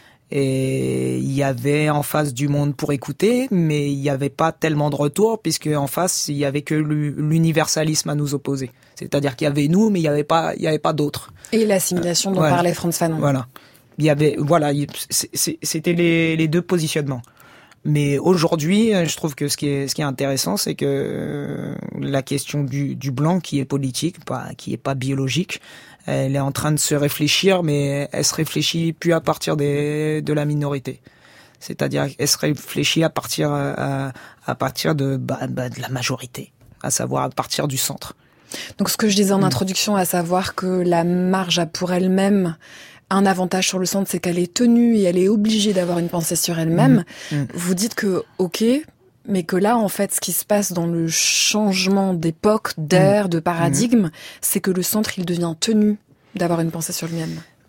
Speaker 7: Et il y avait en face du monde pour écouter, mais il n'y avait pas tellement de retour puisque en face, il y avait que l'universalisme à nous opposer. C'est-à-dire qu'il y avait nous, mais il n'y avait pas, il y avait pas d'autres.
Speaker 1: Et l'assimilation dont
Speaker 7: voilà.
Speaker 1: parlait Frantz Fanon.
Speaker 7: Voilà. Il y avait, voilà, c'était les, les deux positionnements. Mais aujourd'hui, je trouve que ce qui est, ce qui est intéressant, c'est que la question du, du blanc, qui est politique, pas, qui est pas biologique, elle est en train de se réfléchir, mais elle se réfléchit plus à partir des, de la minorité. C'est-à-dire qu'elle se réfléchit à partir, à, à partir de, bah, bah, de la majorité, à savoir à partir du centre.
Speaker 1: Donc ce que je disais en mmh. introduction, à savoir que la marge a pour elle-même un avantage sur le centre, c'est qu'elle est tenue et elle est obligée d'avoir une pensée sur elle-même. Mmh. Mmh. Vous dites que, ok, mais que là, en fait, ce qui se passe dans le changement d'époque, d'ère, mmh. de paradigme, mmh. c'est que le centre, il devient tenu d'avoir une pensée sur lui-même.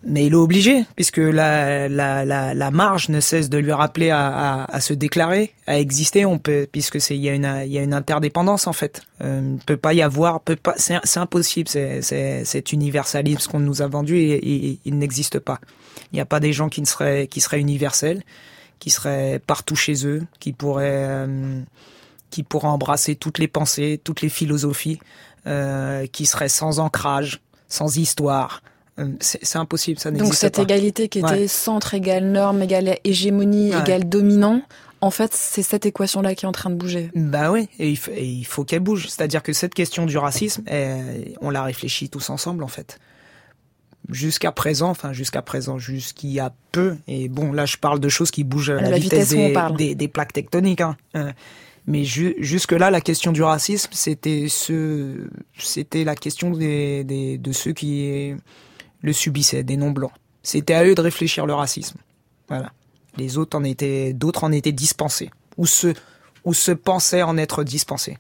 Speaker 7: Mais il est obligé, puisque la, la, la, la marge ne cesse de lui rappeler à, à, à se déclarer, à exister. On peut, puisque c'est, il y a une, il y a une interdépendance en fait. Euh, il peut pas y avoir, peut pas, c'est, c'est impossible. C'est, c'est, cet universalisme qu'on nous a vendu, et, et, il n'existe pas. Il n'y a pas des gens qui ne seraient, qui seraient universels, qui seraient partout chez eux, qui pourraient, euh, qui pourraient embrasser toutes les pensées, toutes les philosophies, euh, qui seraient sans ancrage, sans histoire. C'est, c'est impossible, ça n'existe pas.
Speaker 1: Donc cette pas. égalité qui était ouais. centre égale norme égale hégémonie ouais. égale dominant, en fait c'est cette équation-là qui est en train de bouger.
Speaker 7: Bah oui, et il faut, et il faut qu'elle bouge. C'est-à-dire que cette question du racisme, elle, on la réfléchit tous ensemble en fait. Jusqu'à présent, enfin jusqu'à présent, jusqu'il y a peu, et bon là je parle de choses qui bougent à la, la vitesse, vitesse des, des, des plaques tectoniques, hein. Euh, mais ju- jusque-là, la question du racisme, c'était ce, c'était la question des, des, de ceux qui le subissaient, des non-blancs. C'était à eux de réfléchir le racisme. Voilà. Les autres en étaient, d'autres en étaient dispensés, ou se, ou se pensaient en être dispensés.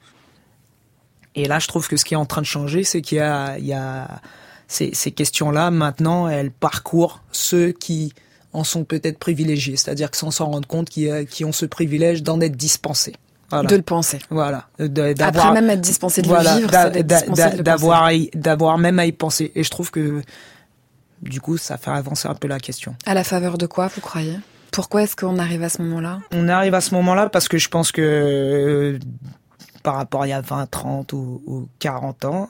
Speaker 7: Et là, je trouve que ce qui est en train de changer, c'est qu'il y a, il y a ces, ces questions-là, maintenant, elles parcourent ceux qui en sont peut-être privilégiés, c'est-à-dire que sans s'en rendre compte, qui, qui ont ce privilège d'en être dispensés. Voilà.
Speaker 1: De le penser.
Speaker 7: Voilà.
Speaker 1: De, d'avoir, Après même être dispensé de
Speaker 7: voilà,
Speaker 1: le vivre, d'a, c'est d'être dispensé
Speaker 7: d'a,
Speaker 1: de le
Speaker 7: d'avoir,
Speaker 1: penser.
Speaker 7: D'avoir même à y penser. Et je trouve que, du coup, ça fait avancer un peu la question.
Speaker 1: À la faveur de quoi, vous croyez ? Pourquoi est-ce qu'on arrive à ce moment-là ?
Speaker 7: On arrive à ce moment-là parce que je pense que, euh, par rapport à il y a vingt, trente ou, ou quarante ans,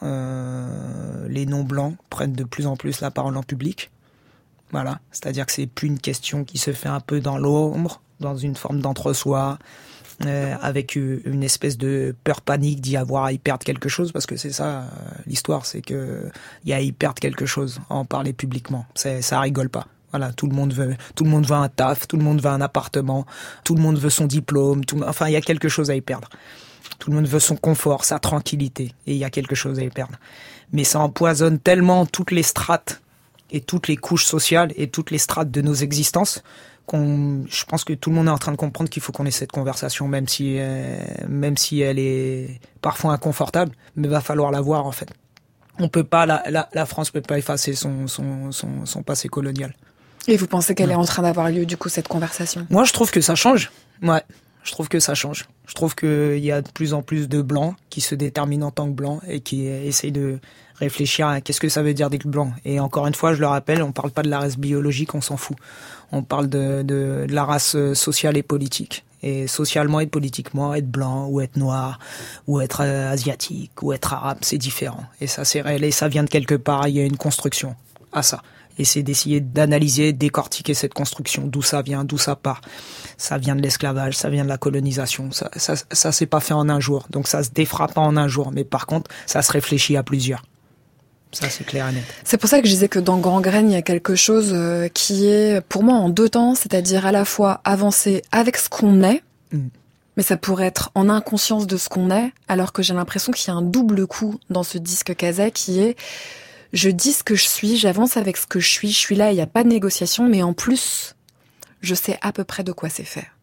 Speaker 7: euh, les non-blancs prennent de plus en plus la parole en public. Voilà. C'est-à-dire que c'est plus une question qui se fait un peu dans l'ombre, dans une forme d'entre-soi, Euh, avec une espèce de peur panique d'y avoir à y perdre quelque chose, parce que c'est ça euh, l'histoire, c'est que il y a à y perdre quelque chose, à en parler publiquement. C'est, ça rigole pas. Voilà, tout le monde veut, tout le monde veut un taf, tout le monde veut un appartement, tout le monde veut son diplôme, tout, enfin il y a quelque chose à y perdre. Tout le monde veut son confort, sa tranquillité, et il y a quelque chose à y perdre. Mais ça empoisonne tellement toutes les strates et toutes les couches sociales et toutes les strates de nos existences, qu'on, je pense que tout le monde est en train de comprendre qu'il faut qu'on ait cette conversation, même si, euh, même si elle est parfois inconfortable, mais va falloir la voir en fait. On peut pas, la, la, la France peut pas effacer son, son, son, son passé colonial.
Speaker 1: Et vous pensez qu'elle est en train d'avoir lieu du coup cette conversation ?
Speaker 7: Moi, je trouve que ça change. Ouais, je trouve que ça change. Je trouve qu'il y a de plus en plus de blancs qui se déterminent en tant que blancs et qui essayent de réfléchir à qu'est-ce que ça veut dire d'être blanc. Et encore une fois, je le rappelle, on parle pas de la race biologique, on s'en fout. On parle de, de, de la race sociale et politique. Et socialement et politiquement, être blanc ou être noir ou être euh, asiatique ou être arabe, c'est différent. Et ça, c'est réel et ça vient de quelque part. Il y a une construction à ça. Et c'est d'essayer d'analyser, décortiquer cette construction, d'où ça vient, d'où ça part. Ça vient de l'esclavage, ça vient de la colonisation. Ça, ça, ça s'est pas fait en un jour. Donc ça se défera pas en un jour. Mais par contre, ça se réfléchit à plusieurs. Ça, c'est clair et net.
Speaker 1: C'est pour ça que je disais que dans Grand Graine, il y a quelque chose qui est, pour moi, en deux temps, c'est-à-dire à la fois avancer avec ce qu'on est, mmh. mais ça pourrait être en inconscience de ce qu'on est, alors que j'ai l'impression qu'il y a un double coup dans ce disque Kazay qui est je dis ce que je suis, j'avance avec ce que je suis, je suis là, il n'y a pas de négociation, mais en plus, je sais à peu près de quoi c'est fait.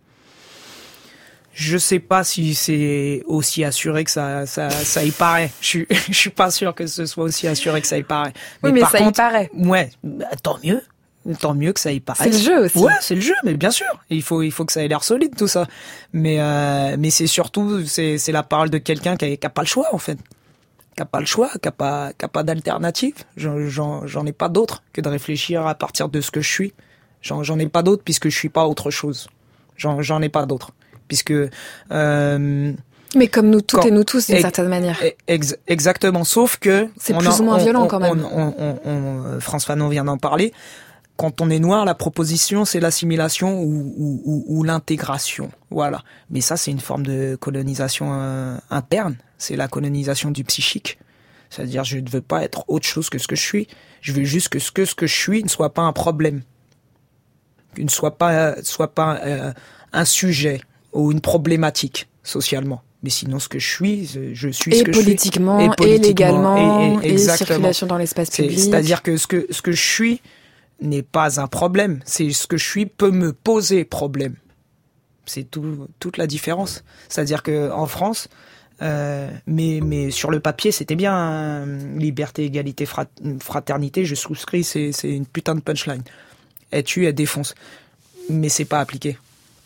Speaker 7: Je sais pas si c'est aussi assuré que ça, ça, ça y paraît. Je suis, je suis pas sûr que ce soit aussi assuré que ça y paraît.
Speaker 1: Mais oui, mais
Speaker 7: par
Speaker 1: ça
Speaker 7: contre,
Speaker 1: y paraît.
Speaker 7: Ouais, bah, tant mieux. Tant mieux que ça y paraît.
Speaker 1: C'est le jeu aussi.
Speaker 7: Ouais, c'est le jeu, mais bien sûr. Il faut, il faut que ça ait l'air solide, tout ça. Mais, euh, mais c'est surtout, c'est, c'est la parole de quelqu'un qui a, qui a pas le choix, en fait. Qui a pas le choix, qui a pas, qui a pas d'alternative. J'en, j'en, j'en ai pas d'autre que de réfléchir à partir de ce que je suis. J'en, j'en ai pas d'autre puisque je suis pas autre chose. J'en, j'en ai pas d'autre. Puisque euh,
Speaker 1: mais comme nous toutes
Speaker 7: quand,
Speaker 1: et nous tous d'une
Speaker 7: ex,
Speaker 1: certaine manière.
Speaker 7: Ex, exactement, sauf que
Speaker 1: c'est plus ou moins
Speaker 7: on,
Speaker 1: violent
Speaker 7: on,
Speaker 1: quand même.
Speaker 7: On, on, on, on, France Fanon vient d'en parler. Quand on est noir, la proposition c'est l'assimilation ou, ou, ou, ou l'intégration, voilà. Mais ça c'est une forme de colonisation euh, interne. C'est la colonisation du psychique. C'est-à-dire je ne veux pas être autre chose que ce que je suis. Je veux juste que ce que ce que je suis ne soit pas un problème, qu'il ne soit pas soit pas euh, un sujet ou une problématique socialement. Mais sinon, ce que je suis, je suis
Speaker 1: et
Speaker 7: ce que
Speaker 1: politiquement,
Speaker 7: je suis. Et politiquement,
Speaker 1: et légalement,
Speaker 7: et, et,
Speaker 1: et circulation dans l'espace
Speaker 7: c'est,
Speaker 1: public.
Speaker 7: C'est-à-dire que ce que ce que je suis n'est pas un problème. C'est ce que je suis peut me poser problème. C'est tout, toute la différence. C'est-à-dire que en France, Euh, mais, mais sur le papier, c'était bien. Hein. Liberté, égalité, frat- fraternité, je souscris, c'est, c'est une putain de punchline. Elle tue, elle défonce. Mais c'est pas appliqué.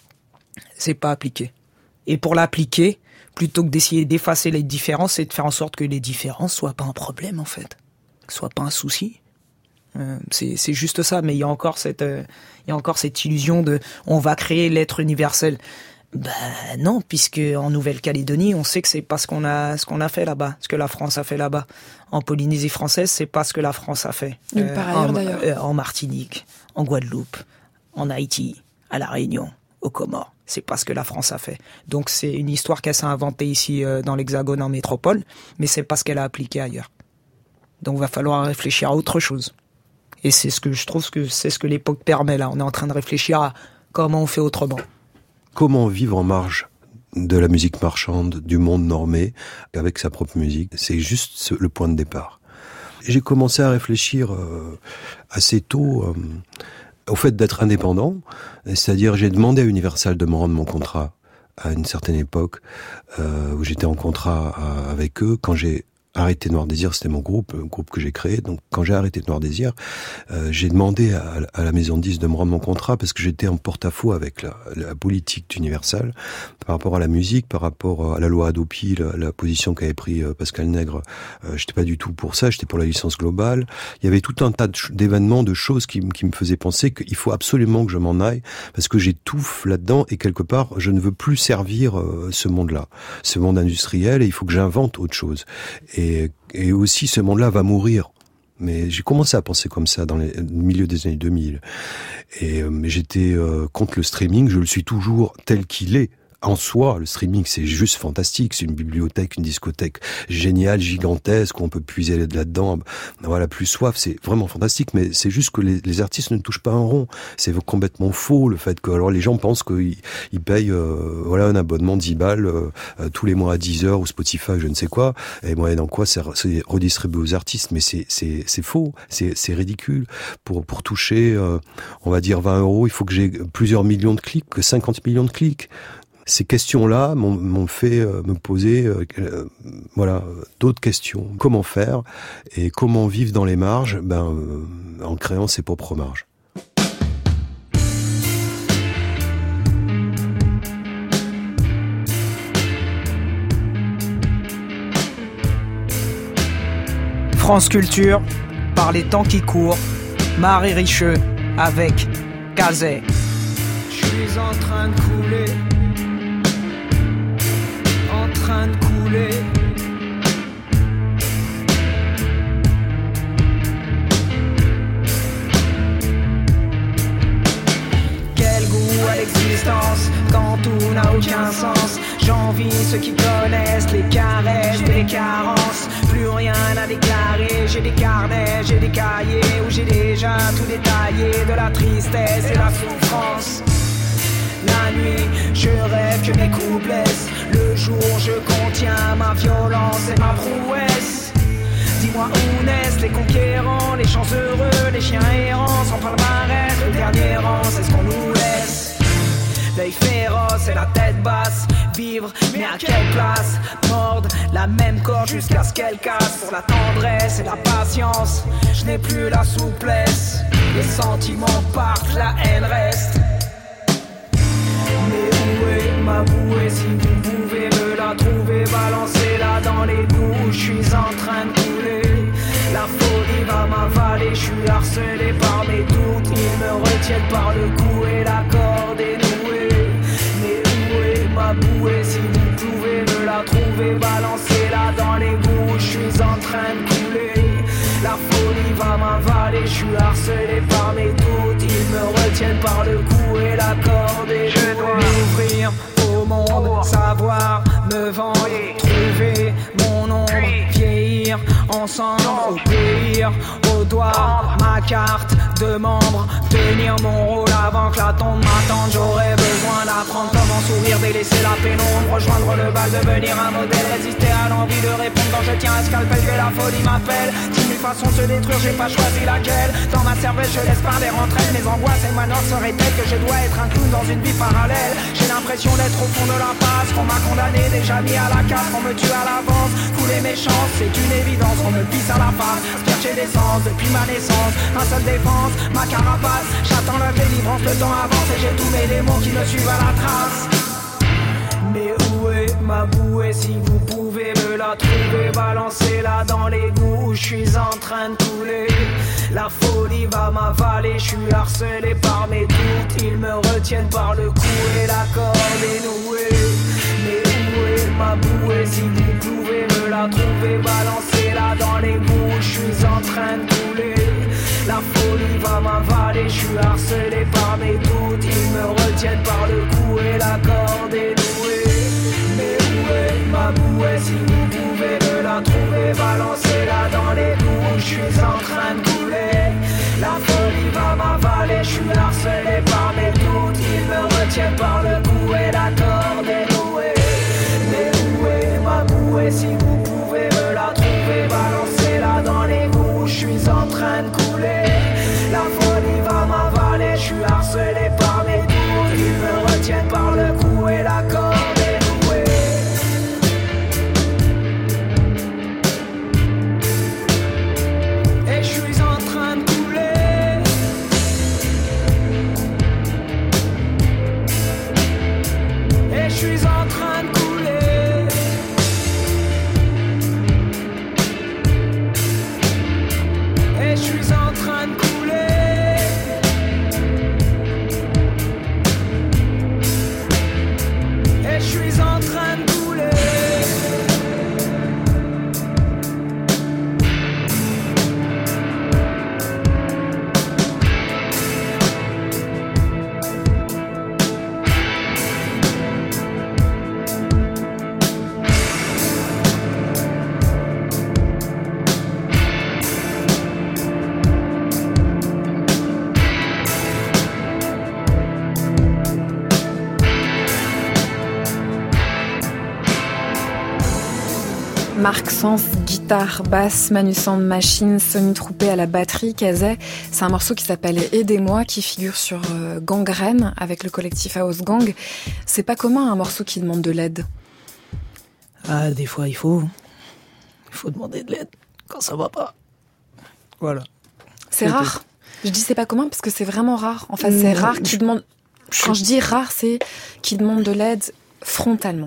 Speaker 7: C'est pas appliqué. Et pour l'appliquer, plutôt que d'essayer d'effacer les différences, c'est de faire en sorte que les différences soient pas un problème, en fait. Soient pas un souci. Euh, c'est, c'est juste ça. Mais il y a encore cette, euh, il y a encore cette illusion de, on va créer l'être universel. Ben non, puisque en Nouvelle-Calédonie, on sait que c'est pas ce qu'on a, ce qu'on a fait là-bas, ce que la France a fait là-bas. En Polynésie française, c'est pas ce que la France a fait.
Speaker 1: Nulle part ailleurs,
Speaker 7: en,
Speaker 1: d'ailleurs.
Speaker 7: Euh, en Martinique, en Guadeloupe, en Haïti, à La Réunion, aux Comores. C'est pas ce que la France a fait. Donc c'est une histoire qu'elle s'est inventée ici euh, dans l'Hexagone en métropole, mais c'est pas ce qu'elle a appliqué ailleurs. Donc va falloir réfléchir à autre chose. Et c'est ce que je trouve que c'est ce que l'époque permet là. On est en train de réfléchir à comment on fait autrement.
Speaker 9: Comment vivre en marge de la musique marchande, du monde normé, avec sa propre musique. C'est juste ce, le point de départ. J'ai commencé à réfléchir euh, assez tôt euh, au fait d'être indépendant. C'est-à-dire, j'ai demandé à Universal de me rendre mon contrat à une certaine époque, euh, où j'étais en contrat à, avec eux. Quand j'ai arrêté Noir Désir, c'était mon groupe, un groupe que j'ai créé. Donc, quand j'ai arrêté Noir Désir, euh, j'ai demandé à, à la maison de disques de me rendre mon contrat parce que j'étais en porte-à-faux avec la, la politique d'Universal par rapport à la musique, par rapport à la loi Hadopi, la, la position qu'avait pris Pascal Nègre. Euh, j'étais pas du tout pour ça, j'étais pour la licence globale. Il y avait tout un tas de, d'événements, de choses qui, qui me faisaient penser qu'il faut absolument que je m'en aille parce que j'étouffe là-dedans et quelque part, je ne veux plus servir euh, ce monde-là, ce monde industriel, et il faut que j'invente autre chose. Et Et, et aussi, ce monde-là va mourir. Mais j'ai commencé à penser comme ça dans le milieu des années deux mille. Et euh, j'étais euh, contre le streaming. Je le suis toujours tel qu'il est. En soi, le streaming, c'est juste fantastique. C'est une bibliothèque, une discothèque géniale, gigantesque, où on peut puiser là-dedans. Voilà, plus soif, c'est vraiment fantastique. Mais c'est juste que les, les artistes ne touchent pas un rond. C'est complètement faux, le fait que, alors les gens pensent qu'ils ils payent, euh, voilà, un abonnement dix balles, euh, tous les mois à dix heures, ou Spotify, je ne sais quoi. Et moyennant quoi, c'est, c'est redistribué aux artistes. Mais c'est, c'est, c'est faux. C'est, c'est ridicule. Pour, pour toucher, euh, on va dire vingt euros, il faut que j'ai plusieurs millions de clics, que cinquante millions de clics. Ces questions-là m'ont, m'ont fait euh, me poser euh, euh, voilà, d'autres questions. Comment faire et comment vivre dans les marges, ben, euh, en créant ses propres marges.
Speaker 7: France Culture, par les temps qui courent, Marie Richeux avec Kazé.
Speaker 3: Je suis en train de couler. En train de couler. Quel goût à l'existence quand tout n'a aucun sens. J'envie ceux qui connaissent les caresses et les carences. Plus rien à déclarer, j'ai des carnets, j'ai des cahiers où j'ai déjà tout détaillé de la tristesse et la souffrance. La nuit, je rêve que mes coups blessent. Le jour, je contiens ma violence et ma prouesse. Dis-moi où naissent les conquérants, les champs heureux, les chiens errants, sans palmarès, le dernier rang, c'est ce qu'on nous laisse. L'œil féroce et la tête basse, vivre, mais à quelle place? Mordre la même corde jusqu'à ce qu'elle casse. Pour la tendresse et la patience, je n'ai plus la souplesse. Les sentiments partent, la haine reste. Mais où est ma bouée? Si vous pouvez me la trouver, balancez-la dans les bouches. Je suis en train de couler. La folie va m'avaler. Je suis harcelé par mes doutes. Ils me retiennent par le cou et la corde est nouée. Mais où est ma bouée? Si vous pouvez me la trouver, balancez-la dans les bouches. Je suis en train de couler. La folie va m'avaler. Je suis harcelé par mes doutes. Ils me retiennent par le cou et la corde est nouée. Je dois m'ouvrir au monde, savoir me vendre, trouver mon ombre, vieillir ensemble, obéir au doigt, ma carte de membres, tenir mon rôle avant que la tombe m'attende. J'aurais besoin d'apprendre comment sourire, délaisser la pénombre, rejoindre le bal, devenir un modèle, résister à l'envie de répondre quand je tiens un scalpel, que la folie m'appelle. Dix mille façons de se détruire, j'ai pas choisi laquelle. Dans ma cervelle, je laisse parler entre elles mes angoisses et ma note serait telle que je dois être un clown dans une vie parallèle. J'ai l'impression d'être au fond de l'impasse, qu'on m'a condamné, déjà mis à la case, qu'on me tue à l'avance. Couler mes chances, c'est une évidence, on me pisse à la face. Chercher d'essence depuis ma naissance, un seul défense, ma carapace. J'attends la délivrance, le temps avance et j'ai tous mes démons qui me suivent à la trace. Mais où est ma bouée, si vous pouvez me la trouver, balancez-la dans l'égout où je suis en train de couler. La folie va m'avaler, je suis harcelé par mes doutes, ils me retiennent par le cou et la corde est nouée. Mais où est ma bouée, si vous pouvez me la trouver, balancez-la dans l'égout où je suis en train de couler. La folie va m'avaler, je suis harcelé par mes doutes, ils me retiennent par le cou et la corde est nouée. Mais où est ma bouée, si vous pouvez me la trouver, balancez-la dans les bouts où je suis en train de couler. La folie va m'avaler, je suis harcelé par mes doutes, ils me retiennent par le cou et la corde est nouée. Mais où est ma bouée, si vous pouvez me la trouver, balancez-la dans les bouts où je suis en train de couler. La folie va m'avaler, je suis harcelé par mes doutes, ils me retiennent par le cou et la corde est nouée. Et je suis en train de couler. Et je suis en train de couler. Et je suis en train de couler. Et je suis en train de couler.
Speaker 1: Marc Sens, guitare, basse, Manu Sand, machine, Sonny Troupé à la batterie, Kazay. C'est un morceau qui s'appelle Aidez-moi, qui figure sur euh, Gangrène avec le collectif House Gang. C'est pas commun un morceau qui demande de l'aide.
Speaker 7: Ah, des fois il faut. Il faut demander de l'aide quand ça va pas. Voilà.
Speaker 1: C'est rare. Je dis c'est pas commun parce que c'est vraiment rare. En fait, c'est rare qui demande. Quand je dis rare, c'est qui demande de l'aide frontalement.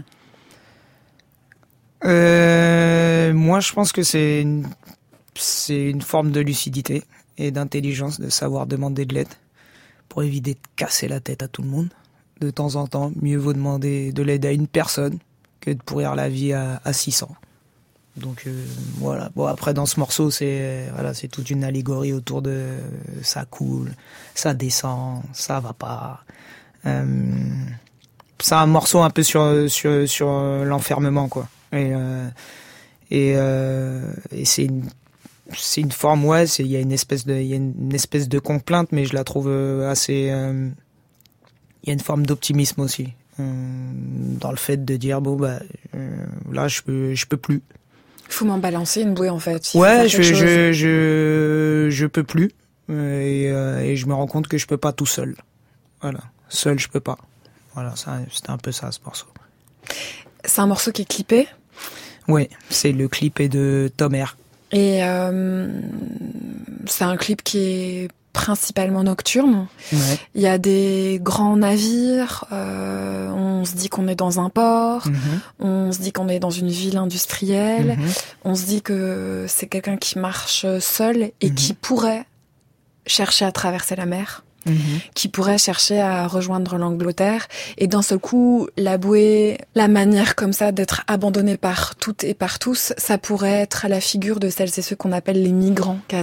Speaker 7: Euh, moi, je pense que c'est une, c'est une forme de lucidité et d'intelligence de savoir demander de l'aide pour éviter de casser la tête à tout le monde. De temps en temps, mieux vaut demander de l'aide à une personne que de pourrir la vie à, à six cents. Donc euh, voilà. Bon, après dans ce morceau, c'est voilà, c'est toute une allégorie autour de ça coule, ça descend, ça va pas. Euh, c'est un morceau un peu sur sur sur l'enfermement, quoi. Et euh, et, euh, et c'est une c'est une forme, ouais, c'est il y a une espèce de il y a une espèce de complainte, mais je la trouve assez euh, il y a une forme d'optimisme aussi euh, dans le fait de dire bon bah euh, là je peux je peux plus.
Speaker 1: Faut m'en balancer une bouée en fait.
Speaker 7: Ouais, je je je je peux plus et, euh, et je me rends compte que je peux pas tout seul. Voilà, seul je peux pas. Voilà, ça, c'était un peu ça ce morceau.
Speaker 1: C'est un morceau qui est clippé.
Speaker 7: Oui, c'est le clip est de Tom R.
Speaker 1: Et euh, c'est un clip qui est principalement nocturne.
Speaker 7: Ouais.
Speaker 1: Il y a des grands navires, euh, on se dit qu'on est dans un port,
Speaker 7: Mm-hmm.
Speaker 1: on se dit qu'on est dans une ville industrielle,
Speaker 7: Mm-hmm.
Speaker 1: on se dit que c'est quelqu'un qui marche seul et
Speaker 7: Mm-hmm.
Speaker 1: qui pourrait chercher à traverser la mer.
Speaker 7: Mm-hmm.
Speaker 1: Qui pourrait chercher à rejoindre l'Angleterre. Et d'un seul coup, la bouée, la manière comme ça d'être abandonné par toutes et par tous, ça pourrait être à la figure de celles et ceux qu'on appelle les migrants, Kazay.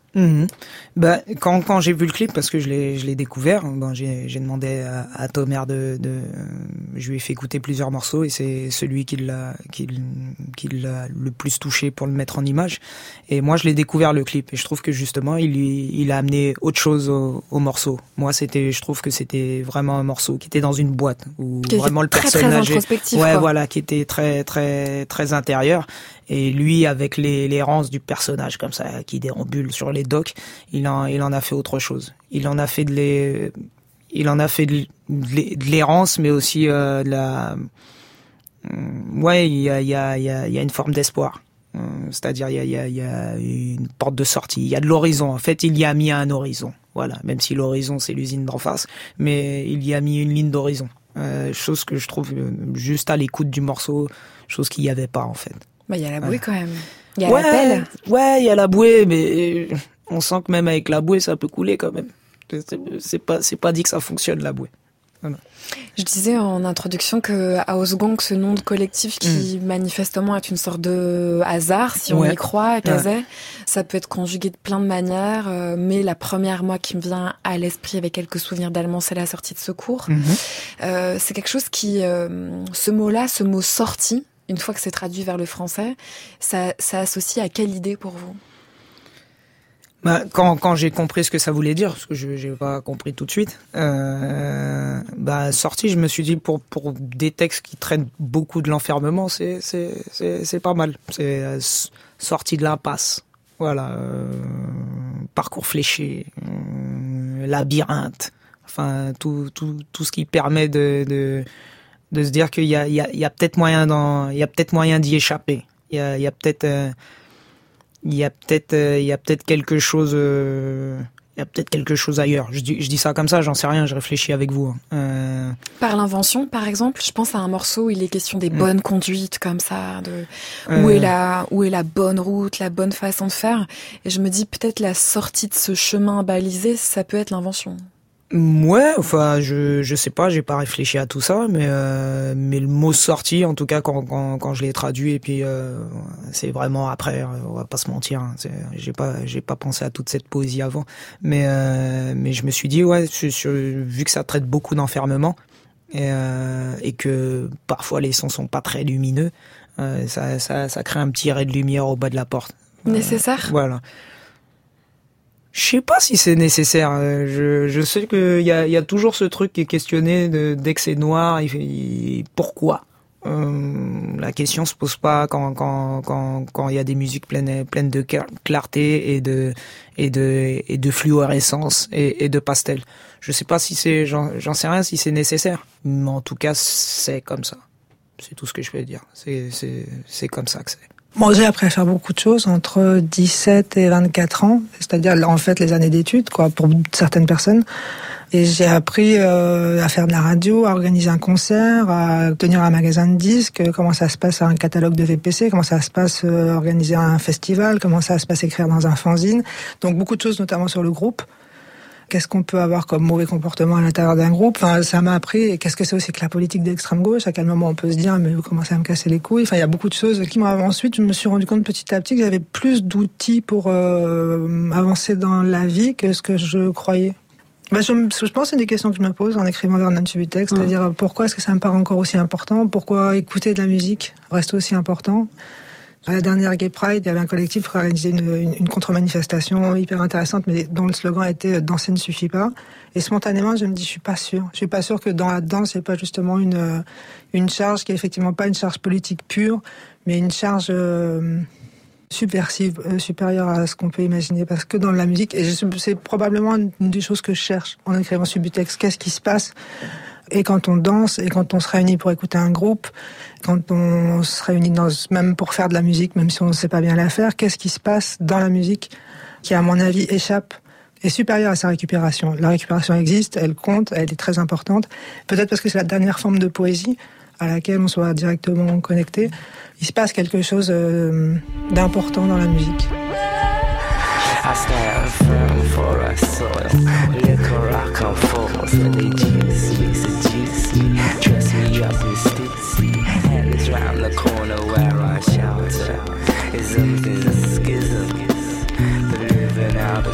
Speaker 7: Mmh. Bah, quand, quand j'ai vu le clip, parce que je l'ai, je l'ai découvert, bon, j'ai, j'ai demandé à, à Thomer de, de, je lui ai fait écouter plusieurs morceaux et c'est celui qui l'a, qui, qui l'a le plus touché pour le mettre en image. Et moi, je l'ai découvert le clip et je trouve que justement, il, il a amené autre chose au, au morceau. Moi, c'était, je trouve que c'était vraiment un morceau qui était dans une boîte où
Speaker 1: qui
Speaker 7: vraiment le
Speaker 1: très,
Speaker 7: personnage,
Speaker 1: très introspectif,
Speaker 7: ouais,
Speaker 1: quoi.
Speaker 7: voilà, qui était très, très, très intérieur. Et lui, avec les, l'errance du personnage comme ça, qui déambule sur les docks, il en, il en a fait autre chose. Il en a fait de l'é, il en a fait de, de l'errance, mais aussi euh, de la, ouais, il y a, il y a, il y a, il y a une forme d'espoir. C'est-à-dire, il y a, il y a, il y a une porte de sortie. Il y a de l'horizon. En fait, il y a mis un horizon. Voilà. Même si l'horizon, c'est l'usine d'en face, mais il y a mis une ligne d'horizon. Euh, chose que je trouve juste à l'écoute du morceau, chose qu'il n'y avait pas, en fait.
Speaker 1: Bah, il y a la bouée ouais. quand même. Il y a
Speaker 7: ouais,
Speaker 1: la pelle.
Speaker 7: Ouais, il y a la bouée, mais on sent que même avec la bouée, ça peut couler quand même. C'est, c'est pas, c'est pas dit que ça fonctionne, la bouée. Voilà.
Speaker 1: Je disais en introduction que House Gang, ce nom de collectif qui mmh. manifestement est une sorte de hasard, si on ouais. y croit, à Kazay, ouais. ça peut être conjugué de plein de manières, euh, mais la première, moi, qui me vient à l'esprit avec quelques souvenirs d'allemand, c'est la sortie de secours. Mmh. Euh, c'est quelque chose qui, euh, ce mot-là, ce mot sortie, une fois que c'est traduit vers le français, ça, ça associe à quelle idée pour vous ?
Speaker 7: Bah, quand, quand j'ai compris ce que ça voulait dire, parce que je j'ai pas compris tout de suite, euh, bah, sorti, je me suis dit, pour, pour des textes qui traînent beaucoup de l'enfermement, c'est, c'est, c'est, c'est pas mal. C'est euh, sorti de l'impasse. Voilà. Euh, parcours fléché, euh, labyrinthe. Enfin, tout, tout, tout ce qui permet de, de, de se dire qu'il y a, il y a, il y a peut-être moyen d'en, il y a peut-être moyen d'y échapper. Il y a, il y a peut-être, euh, il y a peut-être, euh, il y a peut-être quelque chose, euh, il y a peut-être quelque chose ailleurs. Je dis, je dis ça comme ça, j'en sais rien, je réfléchis avec vous. Euh...
Speaker 1: Par l'invention, par exemple, je pense à un morceau où il est question des mmh. bonnes conduites, comme ça, de
Speaker 7: euh...
Speaker 1: où est la, où est la bonne route, la bonne façon de faire. Et je me dis peut-être la sortie de ce chemin balisé, ça peut être l'invention.
Speaker 7: Ouais, enfin, je je sais pas, j'ai pas réfléchi à tout ça, mais euh, mais le mot sorti, en tout cas quand quand quand je l'ai traduit, et puis euh, c'est vraiment après, on va pas se mentir, hein, c'est, j'ai pas j'ai pas pensé à toute cette poésie avant, mais euh, mais je me suis dit ouais, sur, sur, vu que ça traite beaucoup d'enfermement et euh, et que parfois les sons sont pas très lumineux, euh, ça ça ça crée un petit ray de lumière au bas de la porte.
Speaker 1: Nécessaire.
Speaker 7: Euh, voilà. Je sais pas si c'est nécessaire. Je, je sais qu'il y a, il y a toujours ce truc qui est questionné de, dès que c'est noir. Il, il, pourquoi euh, La question se pose pas quand quand quand quand il y a des musiques pleines pleines de clarté et de et de et de fluorescence et, et de pastel. Je sais pas si c'est, j'en, j'en sais rien si c'est nécessaire. Mais en tout cas, c'est comme ça. C'est tout ce que je peux dire. C'est c'est c'est comme ça que c'est.
Speaker 10: Moi, j'ai appris à faire beaucoup de choses entre dix-sept et vingt-quatre ans, c'est-à-dire en fait les années d'études, quoi, pour certaines personnes. Et j'ai appris euh, à faire de la radio, à organiser un concert, à tenir un magasin de disques, comment ça se passe à un catalogue de V P C, comment ça se passe euh, organiser un festival, comment ça se passe écrire dans un fanzine. Donc beaucoup de choses, notamment sur le groupe. Qu'est-ce qu'on peut avoir comme mauvais comportement à l'intérieur d'un groupe? Enfin, ça m'a appris. Et qu'est-ce que c'est aussi que la politique d'extrême gauche? À quel moment on peut se dire, mais vous commencez à me casser les couilles? Enfin, il y a beaucoup de choses qui m'ont... Ensuite, je me suis rendu compte petit à petit que j'avais plus d'outils pour euh, avancer dans la vie que ce que je croyais. Bah, je, je pense que c'est des questions que je me pose en écrivant Vernon Subutex, ouais. C'est-à-dire pourquoi est-ce que ça me paraît encore aussi important? Pourquoi écouter de la musique reste aussi important? À la dernière Gay Pride, il y avait un collectif qui organisait une, une, une contre-manifestation hyper intéressante, mais dont le slogan était « Danser ne suffit pas ». Et spontanément, je me dis, je suis pas sûre. Je suis pas sûre que dans la danse, il n'y ait pas justement une, une charge qui est effectivement pas une charge politique pure, mais une charge euh, subversive, euh, supérieure à ce qu'on peut imaginer. Parce que dans la musique, et je, c'est probablement une des choses que je cherche en écrivant Subutex, qu'est-ce qui se passe ? Et quand on danse, et quand on se réunit pour écouter un groupe, quand on se réunit dans, même pour faire de la musique, même si on ne sait pas bien la faire, qu'est-ce qui se passe dans la musique qui, à mon avis, échappe, est supérieure à sa récupération. La récupération existe, elle compte, elle est très importante. Peut-être parce que c'est la dernière forme de poésie à laquelle on soit directement connecté. Il se passe quelque chose euh, d'important dans la musique.
Speaker 11: I stand firm for our soil. Liquor I come forth and they juicy, so juicy. Dress me up in stitsy. Hell is round the corner where I shelter. Isms is a schism. The living out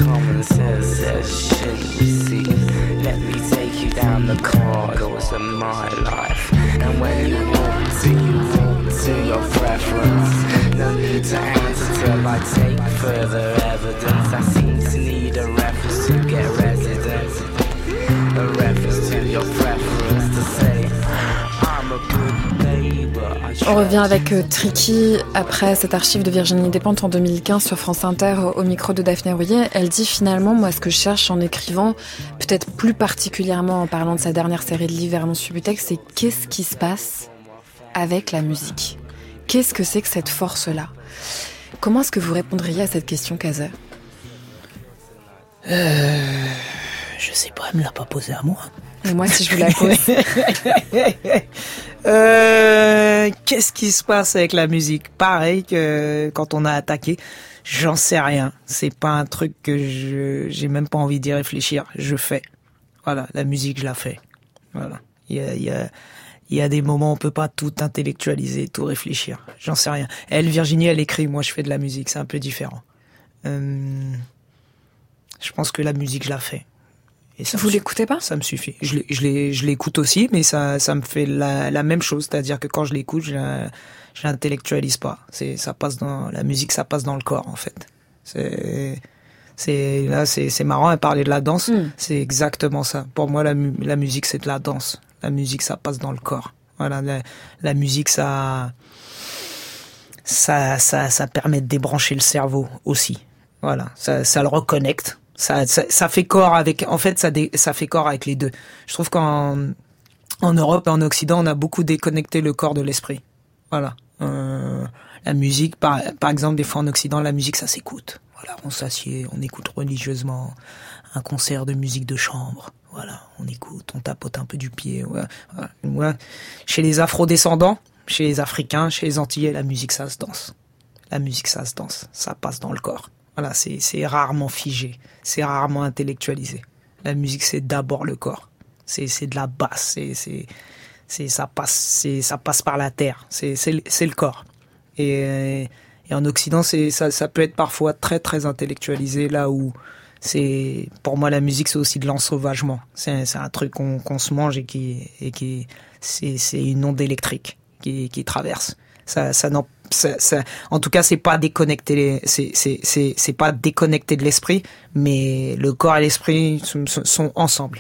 Speaker 11: common sense says shouldn't receive. Let me take you down the corridors of my life. And when you walk to, you walk to your preference. No need to answer till I take further evidence. I seem to need a reference to get residence. A reference to your preference to say I'm a good neighbor.
Speaker 1: On revient avec euh, Tricky après cette archive de Virginie Despentes en deux mille quinze sur France Inter au micro de Daphné Rouillet. Elle dit finalement, moi ce que je cherche en écrivant, peut-être plus particulièrement en parlant de sa dernière série de livres Vernon Subutex, c'est qu'est-ce qui se passe avec la musique ? Qu'est-ce que c'est que cette force-là ? Comment est-ce que vous répondriez à cette question, Kazé ?
Speaker 7: Euh... Je sais pas, elle me l'a pas posée à moi.
Speaker 1: Et moi, si je vous la pose.
Speaker 7: euh, qu'est-ce qui se passe avec la musique ? Pareil que quand on a attaqué, j'en sais rien. C'est pas un truc que je, j'ai même pas envie d'y réfléchir. Je fais. Voilà, la musique, je la fais. Voilà. Il y a, il y a, il y a des moments où on peut pas tout intellectualiser, tout réfléchir. J'en sais rien. Elle, Virginie, elle écrit. Moi, je fais de la musique. C'est un peu différent. Euh, je pense que la musique, je la fais. Et ça
Speaker 1: Vous l'écoutez pas ?
Speaker 7: Ça me suffit. Je, l'ai, je, l'ai, je l'écoute aussi, mais ça, ça me fait la, la même chose. C'est-à-dire que quand je l'écoute, je, je l'intellectualise pas. C'est, ça passe dans la musique, ça passe dans le corps en fait. C'est, c'est là, c'est, c'est marrant. Elle parlait de la danse. Mm. C'est exactement ça. Pour moi, la, la musique, c'est de la danse. La musique, ça passe dans le corps. Voilà, la, la musique, ça, ça, ça, ça permet de débrancher le cerveau aussi. Voilà, ça, ça le reconnecte. Ça, ça, ça fait corps avec, en fait, ça, dé, ça fait corps avec les deux. Je trouve qu'en en Europe et en Occident, on a beaucoup déconnecté le corps de l'esprit. Voilà. Euh, la musique, par, par exemple, des fois en Occident, la musique, ça s'écoute. Voilà, on s'assied, on écoute religieusement un concert de musique de chambre. Voilà, on écoute, on tapote un peu du pied. Ouais, ouais, ouais. Chez les Afro-descendants, chez les Africains, chez les Antillais, la musique, ça se danse. La musique, ça se danse. Ça passe dans le corps. Voilà, c'est, c'est rarement figé, c'est rarement intellectualisé. La musique, c'est d'abord le corps. C'est, c'est de la basse, c'est, c'est, c'est, ça passe, c'est, ça passe par la terre. C'est, c'est, c'est le corps. Et, et en Occident, c'est, ça, ça peut être parfois très, très intellectualisé, là où c'est, pour moi, la musique, c'est aussi de l'ensauvagement. C'est, c'est un truc qu'on, qu'on se mange et qui, et qui, c'est, c'est une onde électrique qui, qui traverse. Ça, ça n'en Ça, ça, en tout cas, c'est pas déconnecté, les, c'est, c'est, c'est, c'est pas déconnecté de l'esprit, mais le corps et l'esprit sont, sont ensemble.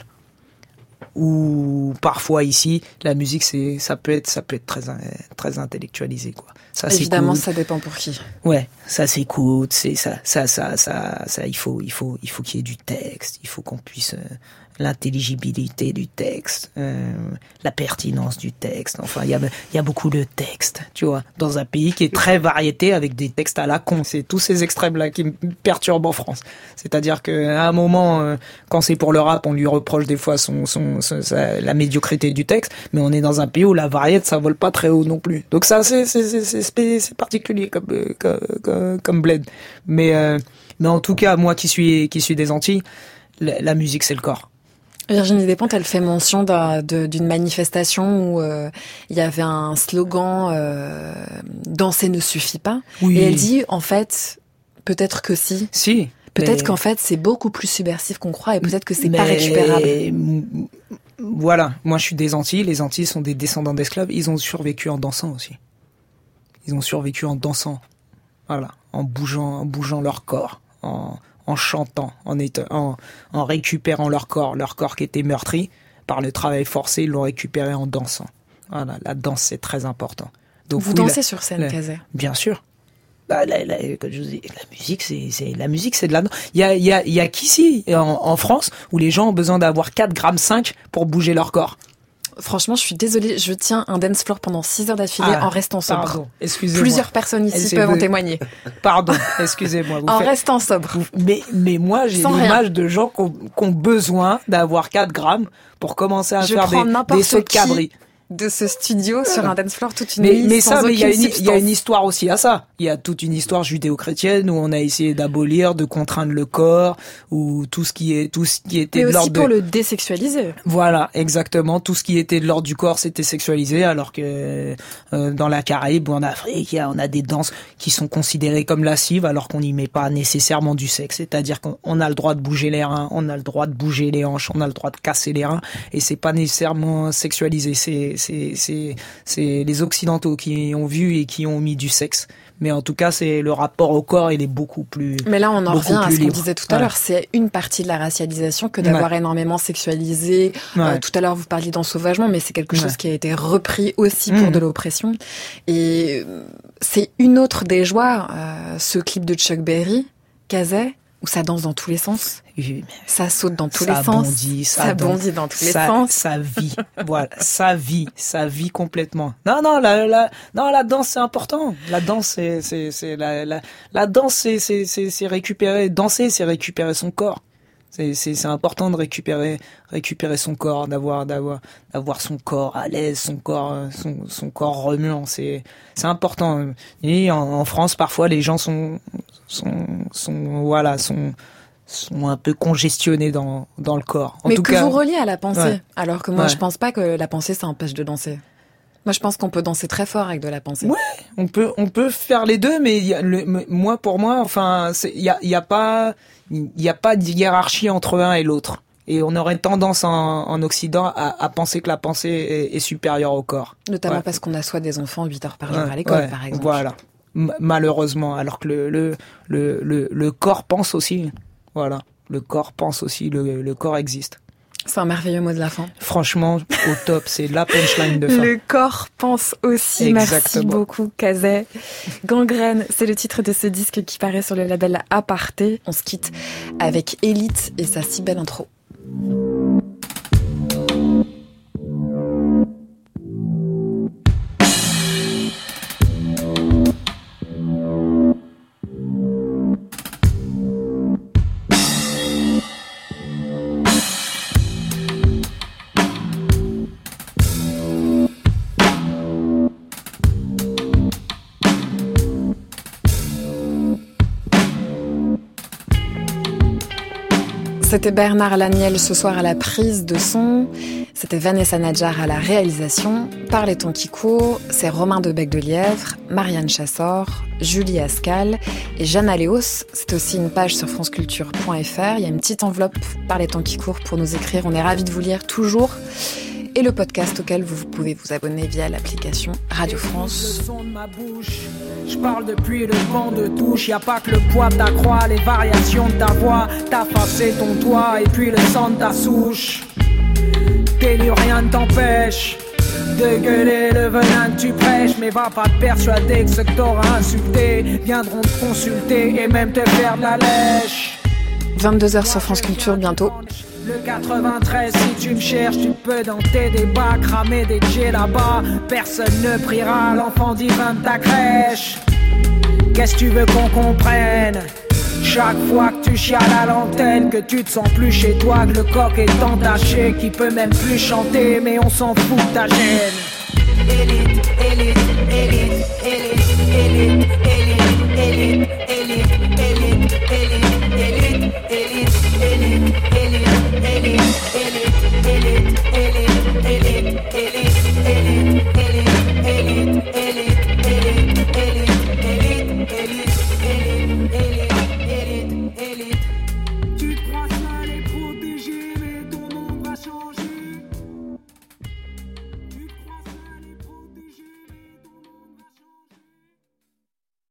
Speaker 7: Ou parfois ici, la musique, c'est, ça peut être, ça peut être très, très intellectualisé, quoi. Ça
Speaker 1: Évidemment,
Speaker 7: s'écoute.
Speaker 1: Ça dépend pour qui.
Speaker 7: Ouais, ça s'écoute, c'est ça, ça, ça, ça, ça, il faut, il faut, il faut qu'il y ait du texte, il faut qu'on puisse euh, l'intelligibilité du texte, euh, la pertinence du texte. Enfin, il y a, il y a beaucoup de textes, tu vois, dans un pays qui est très variété avec des textes à la con. C'est tous ces extrêmes-là qui me perturbent en France. C'est-à-dire qu'à un moment, euh, quand c'est pour le rap, on lui reproche des fois son, son, son sa, la médiocrité du texte, mais on est dans un pays où la variété, ça vole pas très haut non plus. Donc ça, c'est, c'est, c'est, c'est, c'est particulier comme, comme, comme, comme bled. Mais, euh, mais en tout cas, moi qui suis, qui suis des Antilles, la, la musique, c'est le corps.
Speaker 1: Virginie Despentes, elle fait mention d'un, de, d'une manifestation où euh, il y avait un slogan euh, « Danser ne suffit pas ». Oui. Et elle dit, en fait, peut-être que si.
Speaker 7: Si.
Speaker 1: Peut-être
Speaker 7: mais...
Speaker 1: qu'en fait, c'est beaucoup plus subversif qu'on croit et peut-être que c'est mais... pas récupérable.
Speaker 7: Voilà, moi je suis des Antilles, les Antilles sont des descendants d'esclaves, ils ont survécu en dansant aussi. Ils ont survécu en dansant, voilà, en bougeant, en bougeant leur corps, en... en chantant, en, étant, en, en récupérant leur corps, leur corps qui était meurtri par le travail forcé, ils l'ont récupéré en dansant. Voilà, la danse c'est très important.
Speaker 1: Donc vous oui, dansez la, sur scène, la, Kazé ?
Speaker 7: Bien sûr. Bah, la, la, comme je vous dis, la musique, c'est, c'est la musique, c'est de la danse. Il y a, il y a, il y a qu'ici, en, en France, où les gens ont besoin d'avoir quatre virgule cinq grammes pour bouger leur corps.
Speaker 1: Franchement, je suis désolée, je tiens un dance floor pendant six heures d'affilée ah, en restant sobre.
Speaker 7: Pardon, excusez-moi.
Speaker 1: Plusieurs personnes ici peuvent en témoigner.
Speaker 7: Pardon, excusez-moi. Vous
Speaker 1: en
Speaker 7: faites...
Speaker 1: restant sobre.
Speaker 7: Mais, mais moi, j'ai Sans l'image rien. de gens qui ont, qui ont besoin d'avoir quatre grammes pour commencer à
Speaker 1: je
Speaker 7: faire des, des sauts de cabri.
Speaker 1: de ce studio sur un dance floor toute une
Speaker 7: mais,
Speaker 1: nuit
Speaker 7: mais
Speaker 1: sans
Speaker 7: ça, mais il y a
Speaker 1: aucune
Speaker 7: une, il y a une
Speaker 1: substance.
Speaker 7: histoire aussi à ça. Il y a toute une histoire judéo-chrétienne où on a essayé d'abolir, de contraindre le corps, ou tout ce qui est, tout ce qui était
Speaker 1: Mais
Speaker 7: de
Speaker 1: aussi
Speaker 7: l'ordre
Speaker 1: pour
Speaker 7: de...
Speaker 1: le désexualiser.
Speaker 7: Voilà, exactement. Tout ce qui était de l'ordre du corps, c'était sexualisé, alors que euh, dans la Caraïbe ou en Afrique, il y a, on a des danses qui sont considérées comme lascives, alors qu'on n'y met pas nécessairement du sexe. C'est-à-dire qu'on a le droit de bouger les reins, on a le droit de bouger les hanches, on a le droit de casser les reins, et c'est pas nécessairement sexualisé. C'est, c'est, c'est, c'est les Occidentaux qui ont vu et qui ont mis du sexe. Mais en tout cas, c'est le rapport au corps, il est beaucoup plus.
Speaker 1: Mais là, on en revient à ce qu'on
Speaker 7: libre.
Speaker 1: disait tout à
Speaker 7: Ouais.
Speaker 1: l'heure. C'est une partie de la racialisation que d'avoir
Speaker 7: Ouais.
Speaker 1: énormément sexualisé.
Speaker 7: Ouais.
Speaker 1: Euh, tout à l'heure, vous parliez d'ensauvagement, mais c'est quelque chose
Speaker 7: Ouais.
Speaker 1: qui a été repris aussi pour
Speaker 7: Mmh.
Speaker 1: de l'oppression. Et c'est une autre des joies, euh, ce clip de Chuck Berry, Kazay, où ça danse dans tous les sens.
Speaker 7: Oui,
Speaker 1: ça saute dans tous
Speaker 7: ça
Speaker 1: les sens.
Speaker 7: Bondit, ça,
Speaker 1: ça
Speaker 7: danse,
Speaker 1: bondit dans tous les
Speaker 7: ça,
Speaker 1: sens.
Speaker 7: Ça vit, voilà, ça vit, ça vit complètement. Non, non, la, la, non, la danse c'est important. La danse, c'est, c'est, c'est la, la, la danse, c'est, c'est, c'est, c'est récupérer, danser, c'est récupérer son corps. C'est, c'est, c'est important de récupérer, récupérer son corps, d'avoir, d'avoir, d'avoir son corps à l'aise, son corps, son, son corps remuant. C'est, c'est important. Et en, en France, parfois, les gens sont, sont, sont, voilà, sont, sont un peu congestionnés dans, dans le corps. En
Speaker 1: Mais
Speaker 7: tout
Speaker 1: que
Speaker 7: cas,
Speaker 1: vous reliez à la pensée.
Speaker 7: Ouais.
Speaker 1: Alors que moi,
Speaker 7: Ouais.
Speaker 1: je pense pas que la pensée, ça empêche de danser. Moi, je pense qu'on peut danser très fort avec de la pensée.
Speaker 7: Ouais, on peut, on peut faire les deux, mais il y a le, moi, pour moi, enfin, il y a, il y a pas, il y a pas de hiérarchie entre l'un et l'autre. Et on aurait tendance en, en Occident à, à penser que la pensée est, est supérieure au corps.
Speaker 1: Notamment
Speaker 7: Ouais.
Speaker 1: parce qu'on assoit des enfants huit heures par jour
Speaker 7: Ouais,
Speaker 1: à l'école,
Speaker 7: ouais,
Speaker 1: par exemple.
Speaker 7: Voilà. M- malheureusement, alors que le, le, le, le, le corps pense aussi. Voilà. Le corps pense aussi, le, le corps existe.
Speaker 1: C'est un merveilleux mot de la fin.
Speaker 7: Franchement, au top, c'est la punchline de fin.
Speaker 1: Le corps pense aussi. Merci
Speaker 7: Exactement.
Speaker 1: beaucoup, Kazay. Gangrène, c'est le titre de ce disque qui paraît sur le label Aparté. On se quitte avec Élite et sa si belle intro. C'était Bernard Laniel ce soir à la prise de son. C'était Vanessa Nadjar à la réalisation. Par les temps qui courent, c'est Romain de Bec de Lièvre, Marianne Chassor, Julie Ascal et Jeanne Aléos. C'est aussi une page sur franceculture point f r. Il y a une petite enveloppe par les temps qui courent pour nous écrire. On est ravis de vous lire toujours. Et le podcast auquel vous pouvez vous abonner via l'application Radio France.
Speaker 3: Le son de ma bouche, je parle depuis le banc de touche. Y a pas que le poids de ta croix, les variations de ta voix, ta face et ton toit, et puis le sang de ta souche. T'es libre, rien ne t'empêche de gueuler le venin que tu prêches. Mais va pas te persuader que ceux que t'auras insultés viendront te consulter et même te faire de la lèche.
Speaker 1: vingt-deux heures sur France Culture bientôt.
Speaker 3: Le quatre-vingt-treize, si tu me cherches, tu peux dans tes débats cramer des jets là-bas. Personne ne priera l'enfant divin de ta crèche. Qu'est-ce que tu veux qu'on comprenne? Chaque fois que tu chiales à l'antenne, que tu te sens plus chez toi, que le coq est entaché, qui peut même plus chanter, mais on s'en fout de ta gêne. Élite, élite, élite, élite, élite, élite, élite, élite, élite, élite.